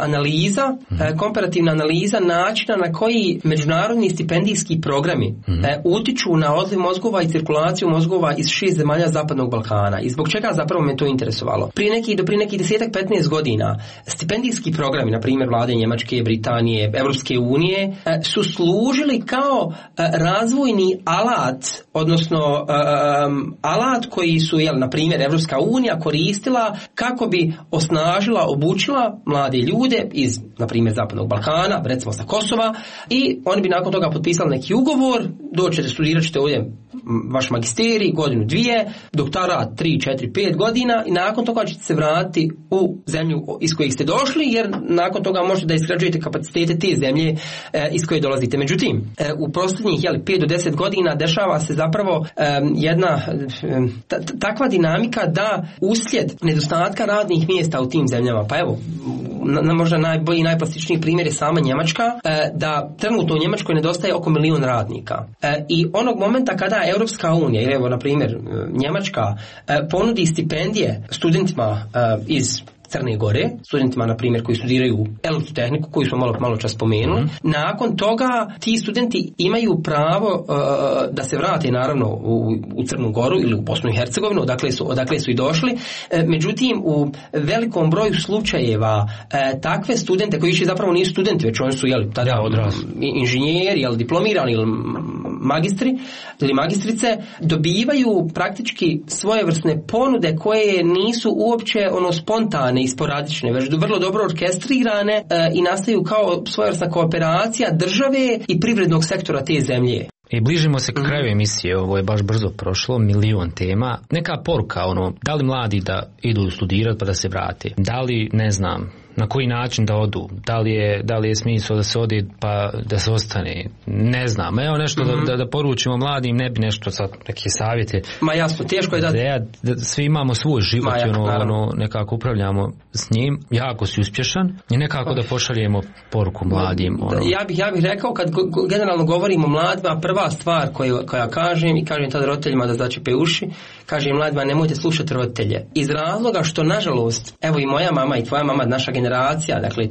analiza načina na koji međunarodni stipendijski programi utiču na odliv mozgova i cirkulaciju mozgova iz 6 zemalja Zapadnog Balkana. I zbog čega zapravo me to interesovalo? Prije nekih 10-15 godina stipendijski programi, na primjer vlade Njemačke, Britanije, Evropske unije, su služili kao razvojni alat, odnosno alat koji su, na primjer, Evropska unija koristila kako bi osnažila, obučila mlade ljude iz, na primjer, Zapadnog Balkana, recimo sa Kosova, i oni bi nakon toga potpisali neki ugovor, doćete, studirat ćete ovdje vaš magisterij, godinu, dvije, doktorat 3, 4, 5 godina, i nakon toga ćete se vratiti u zemlju iz kojih ste došli, jer nakon toga možete da izgrađujete kapacitete te zemlje iz koje dolazite. Međutim, u posljednjih 5 do 10 godina dešava se zapravo jedna takva dinamika da uslijed nedostatka radnih mjesta u tim zemljama, pa evo, možda najbolji i najplastičniji primjer je sama Njemačka, da trenutno u Njemačkoj nedostaje oko 1 milion radnika. I onog momenta kada Europska unija, ili evo na primjer Njemačka, ponudi stipendije studentima iz Crne Gore, studentima na primjer koji studiraju elektrotehniku, koju smo malo čas spomenuli, nakon toga ti studenti imaju pravo da se vrate naravno u Crnu Goru ili u Bosnu i Hercegovinu, odakle su i došli. Međutim, u velikom broju slučajeva takve studente koji više zapravo nisu studenti, već oni su tada inženjeri, diplomirani ili magistri ili magistrice, dobivaju praktički svojevrsne ponude koje nisu uopće spontane i sporadične, već vrlo dobro orkestrirane i nastaju kao svojevrsna kooperacija države i privrednog sektora te zemlje. I bližimo se k kraju emisije, ovo je baš brzo prošlo, 1 milion tema. Neka poruka, da li mladi da idu studirati pa da se vrate? Da li, ne znam, na koji način da odu? Da li je smisao da se ode pa da se ostane? Ne znam. Evo nešto da poručimo mladim, ne bi nešto sad neke savjete. Ma jasno, teško je da svi imamo svoj život i nekako upravljamo s njim. Jako si uspješan i nekako da pošaljemo poruku mladim. Ja bih rekao, kad generalno govorimo o mladima, prva stvar koja kažem, i kažem tada roditeljima da začepe uši, kažem mladima, nemojte slušati roditelje. Iz razloga što, nažalost, evo i moja mama i tvoja mama, naša generacija, generacija, dakle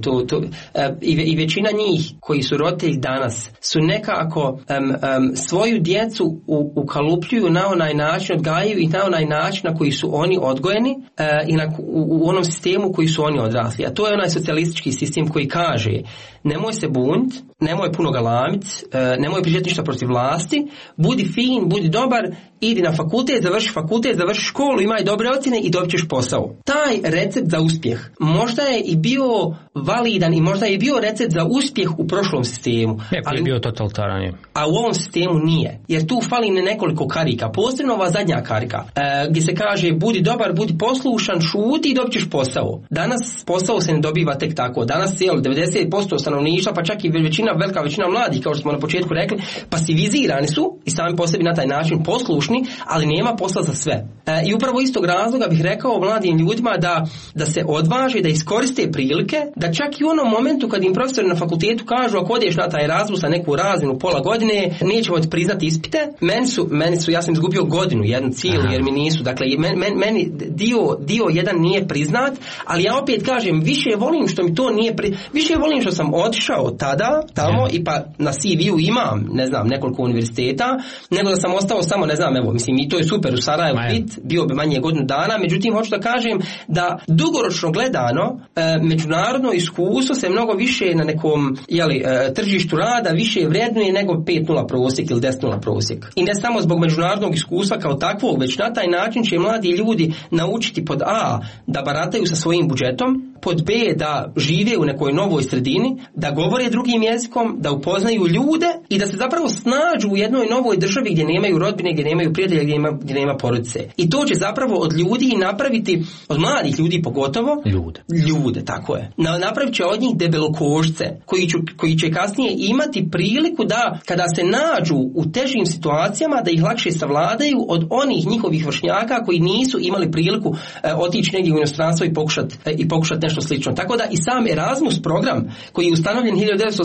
i većina njih koji su roditelji danas su nekako svoju djecu ukalupljuju na onaj način, odgajaju i na onaj način na koji su oni odgojeni i u onom sistemu koji su oni odrasli. A to je onaj socijalistički sistem koji kaže nemoj se bunit, nemoj puno galamit, nemoj pričati ništa protiv vlasti, budi fin, budi dobar, idi na fakultet, završi školu, imaj dobre ocjene i dobit ćeš posao. Taj recept za uspjeh možda je i bio validan i možda je i bio recept za uspjeh u prošlom sistemu. Ali je bio totalitaran. A u ovom sistemu nije. Jer tu fali nekoliko karika. Posebno ova zadnja karika. Gdje se kaže budi dobar, budi poslušan, šuti i dobit ćeš posao. Danas posao se ne dobiva tek tako. Danas 90% stanovništva, pa čak i velika većina mladih, kao što smo na početku rekli, pasivizirani su i sami po sebi na taj način poslušni, ali nema posla za sve. I upravo istog razloga bih rekao mladim ljudima da se odvaže, da iskoriste prilike, da čak i u onom momentu kad im profesori na fakultetu kažu ako odeš na taj Erasmus na neku razinu pola godine, nećemo ti priznati ispite. Meni su, ja sam izgubio godinu, jednu cijelu, jer mi nisu. Dakle, meni dio jedan nije priznat, ali ja opet kažem, više volim što mi to nije više volim što sam otišao tamo i pa na CV-u imam, ne znam, nekoliko univerziteta, nego da sam ostao samo, ne znam, evo, mislim, i to je super u Sarajevu bio bi manje godinu dana, međutim, hoću da kažem da dugoročno gledano, međunarodno iskustvo se mnogo više na nekom tržištu rada više vrednuje nego 5.0 prosjek ili 10.0 prosjek. I ne samo zbog međunarodnog iskustva kao takvog, već na taj način će mladi ljudi naučiti pod A da barataju sa svojim budžetom, pod B da žive u nekoj novoj sredini, da govore drugim jezikom, da upoznaju ljude i da se zapravo snađu u jednoj novoj državi gdje nemaju rodbine, gdje nemaju prijatelja, gdje nema porodice. I to će zapravo od ljudi i napraviti, od mladih ljudi pogotovo, ljude, tako je. Napravit će od njih debelokošce koji će kasnije imati priliku da kada se nađu u težim situacijama da ih lakše savladaju od onih njihovih vršnjaka koji nisu imali priliku otići negdje u inostranstvo i pokušati nešto slično. Tako da i sam Erasmus program koji je ustanovljen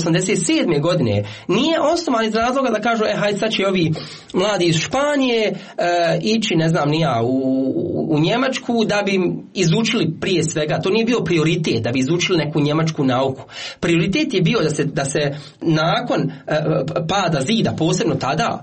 1987. godine nije osnovan iz razloga da kažu hajde sad će ovi mladi iz Španije ići, ne znam ni ja, u Njemačku da bi izučili prije svega, to nije bio prioritet da bi izučili neku njemačku nauku. Prioritet je bio da se nakon pada zida, posebno tada,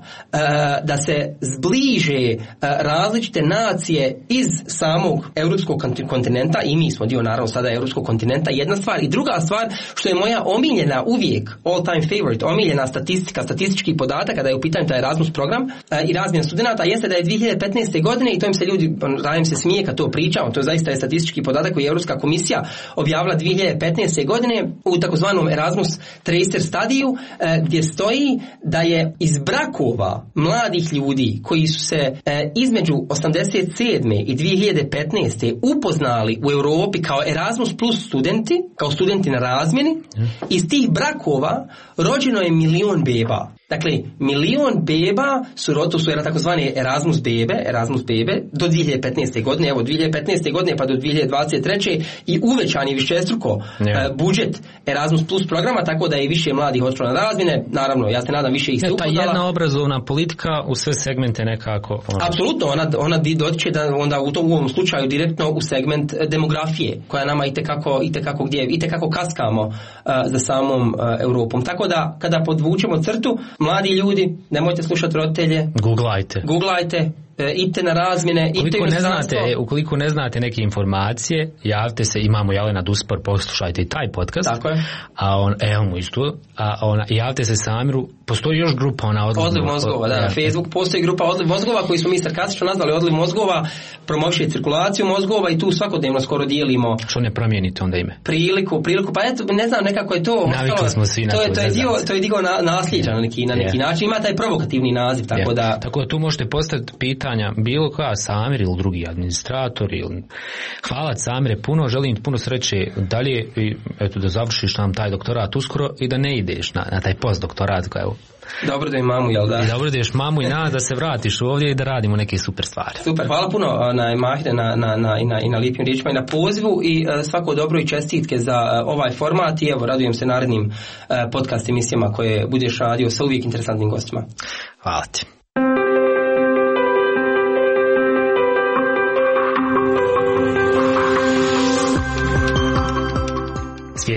da se zbliže različite nacije iz samog europskog kontinenta i mi smo dio naravno sada europskog kontinenta, jedna stvar. I druga stvar, što je moja omiljena uvijek, all time favorite, omiljena statistički podatak kada je u pitanju taj Erasmus program i razmjena studenata, jeste da je 2015. godine, i to im se ljudi, radim se smije kad to pričamo, to je zaista je statistički podatak koji je Europska komisija objavila 2015. godine u takozvanom Erasmus Tracer Studiju, gdje stoji da je iz brakova mladih ljudi koji su se između 87. i 2015. upoznali u Europi kao Erasmus plus studenti, kao studenti na razmjeni, iz tih brakova rođeno je 1 milion beba. Dakle, 1 milion beba to su takozvane Erasmus bebe do 2015. godine, evo 2015. godine pa do 2023. i uvećan je višestruko budžet Erasmus plus programa, tako da je više mladih otišlo na razmjene, naravno, ja se nadam više ih se upoznala. Ta jedna obrazovna politika u sve segmente nekako... Apsolutno, ona dotiče da onda u ovom slučaju direktno u segment demografije, koja nama itekako kaskamo za samom Europom. Tako da, kada podvučemo crtu, mladi ljudi, nemojte slušati roditelje. Googlajte, idite na razmjene. Ukoliko ne znate neke informacije, javite se, imamo Jelena Duspor, poslušajte i taj podcast. Tako je. Javite se Samiru, postoji još grupa Odliv mozgova, na Facebook postoji grupa Odliv mozgova koji smo mi sarkastično nazvali Odliv mozgova, promoviše cirkulaciju mozgova i tu svakodnevno skoro dijelimo. Što ne promijenite onda ime? Priliku, pa eto, ne znam, nekako je to... Navikli smo svi na to je dio nasljeđa na neki način, ima taj provokativni naziv, tako da... Tako da tu možete postaviti pitanja, bilo koja, Samir ili drugi administrator, ili... Hvala Samire puno, želim ti puno sreće dalje i eto da završiš nam taj doktorat uskoro i da ne ideš na taj postdoktorat koja je... Dobro da je mamu, jel da? I dobro da ješ mamu i da se vratiš ovdje i da radimo neke super stvari. Super, hvala puno Mahire i na lijepim riječima i na pozivu i svako dobro i čestitke za ovaj format i evo radujem se narednim podcast emisijama koje budeš radio sa uvijek interesantnim gostima. Hvala ti.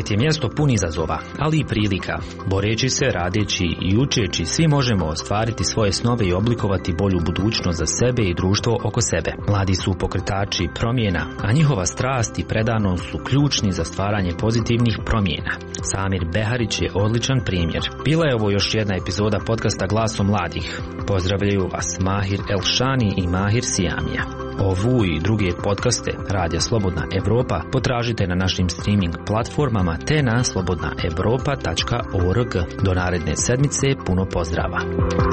Svijet je mjesto pun izazova, ali i prilika. Boreći se, radeći i učeći, svi možemo ostvariti svoje snove i oblikovati bolju budućnost za sebe i društvo oko sebe. Mladi su pokretači promjena, a njihova strast i predanost su ključni za stvaranje pozitivnih promjena. Samir Beharić je odličan primjer. Bila je ovo još jedna epizoda podcasta Glasom mladih. Pozdravljaju vas Mahir Elšani i Mahir Sijamija. Ovu i druge podcaste Radija Slobodna Evropa potražite na našim streaming platformama te na slobodnaevropa.org. Do naredne sedmice puno pozdrava.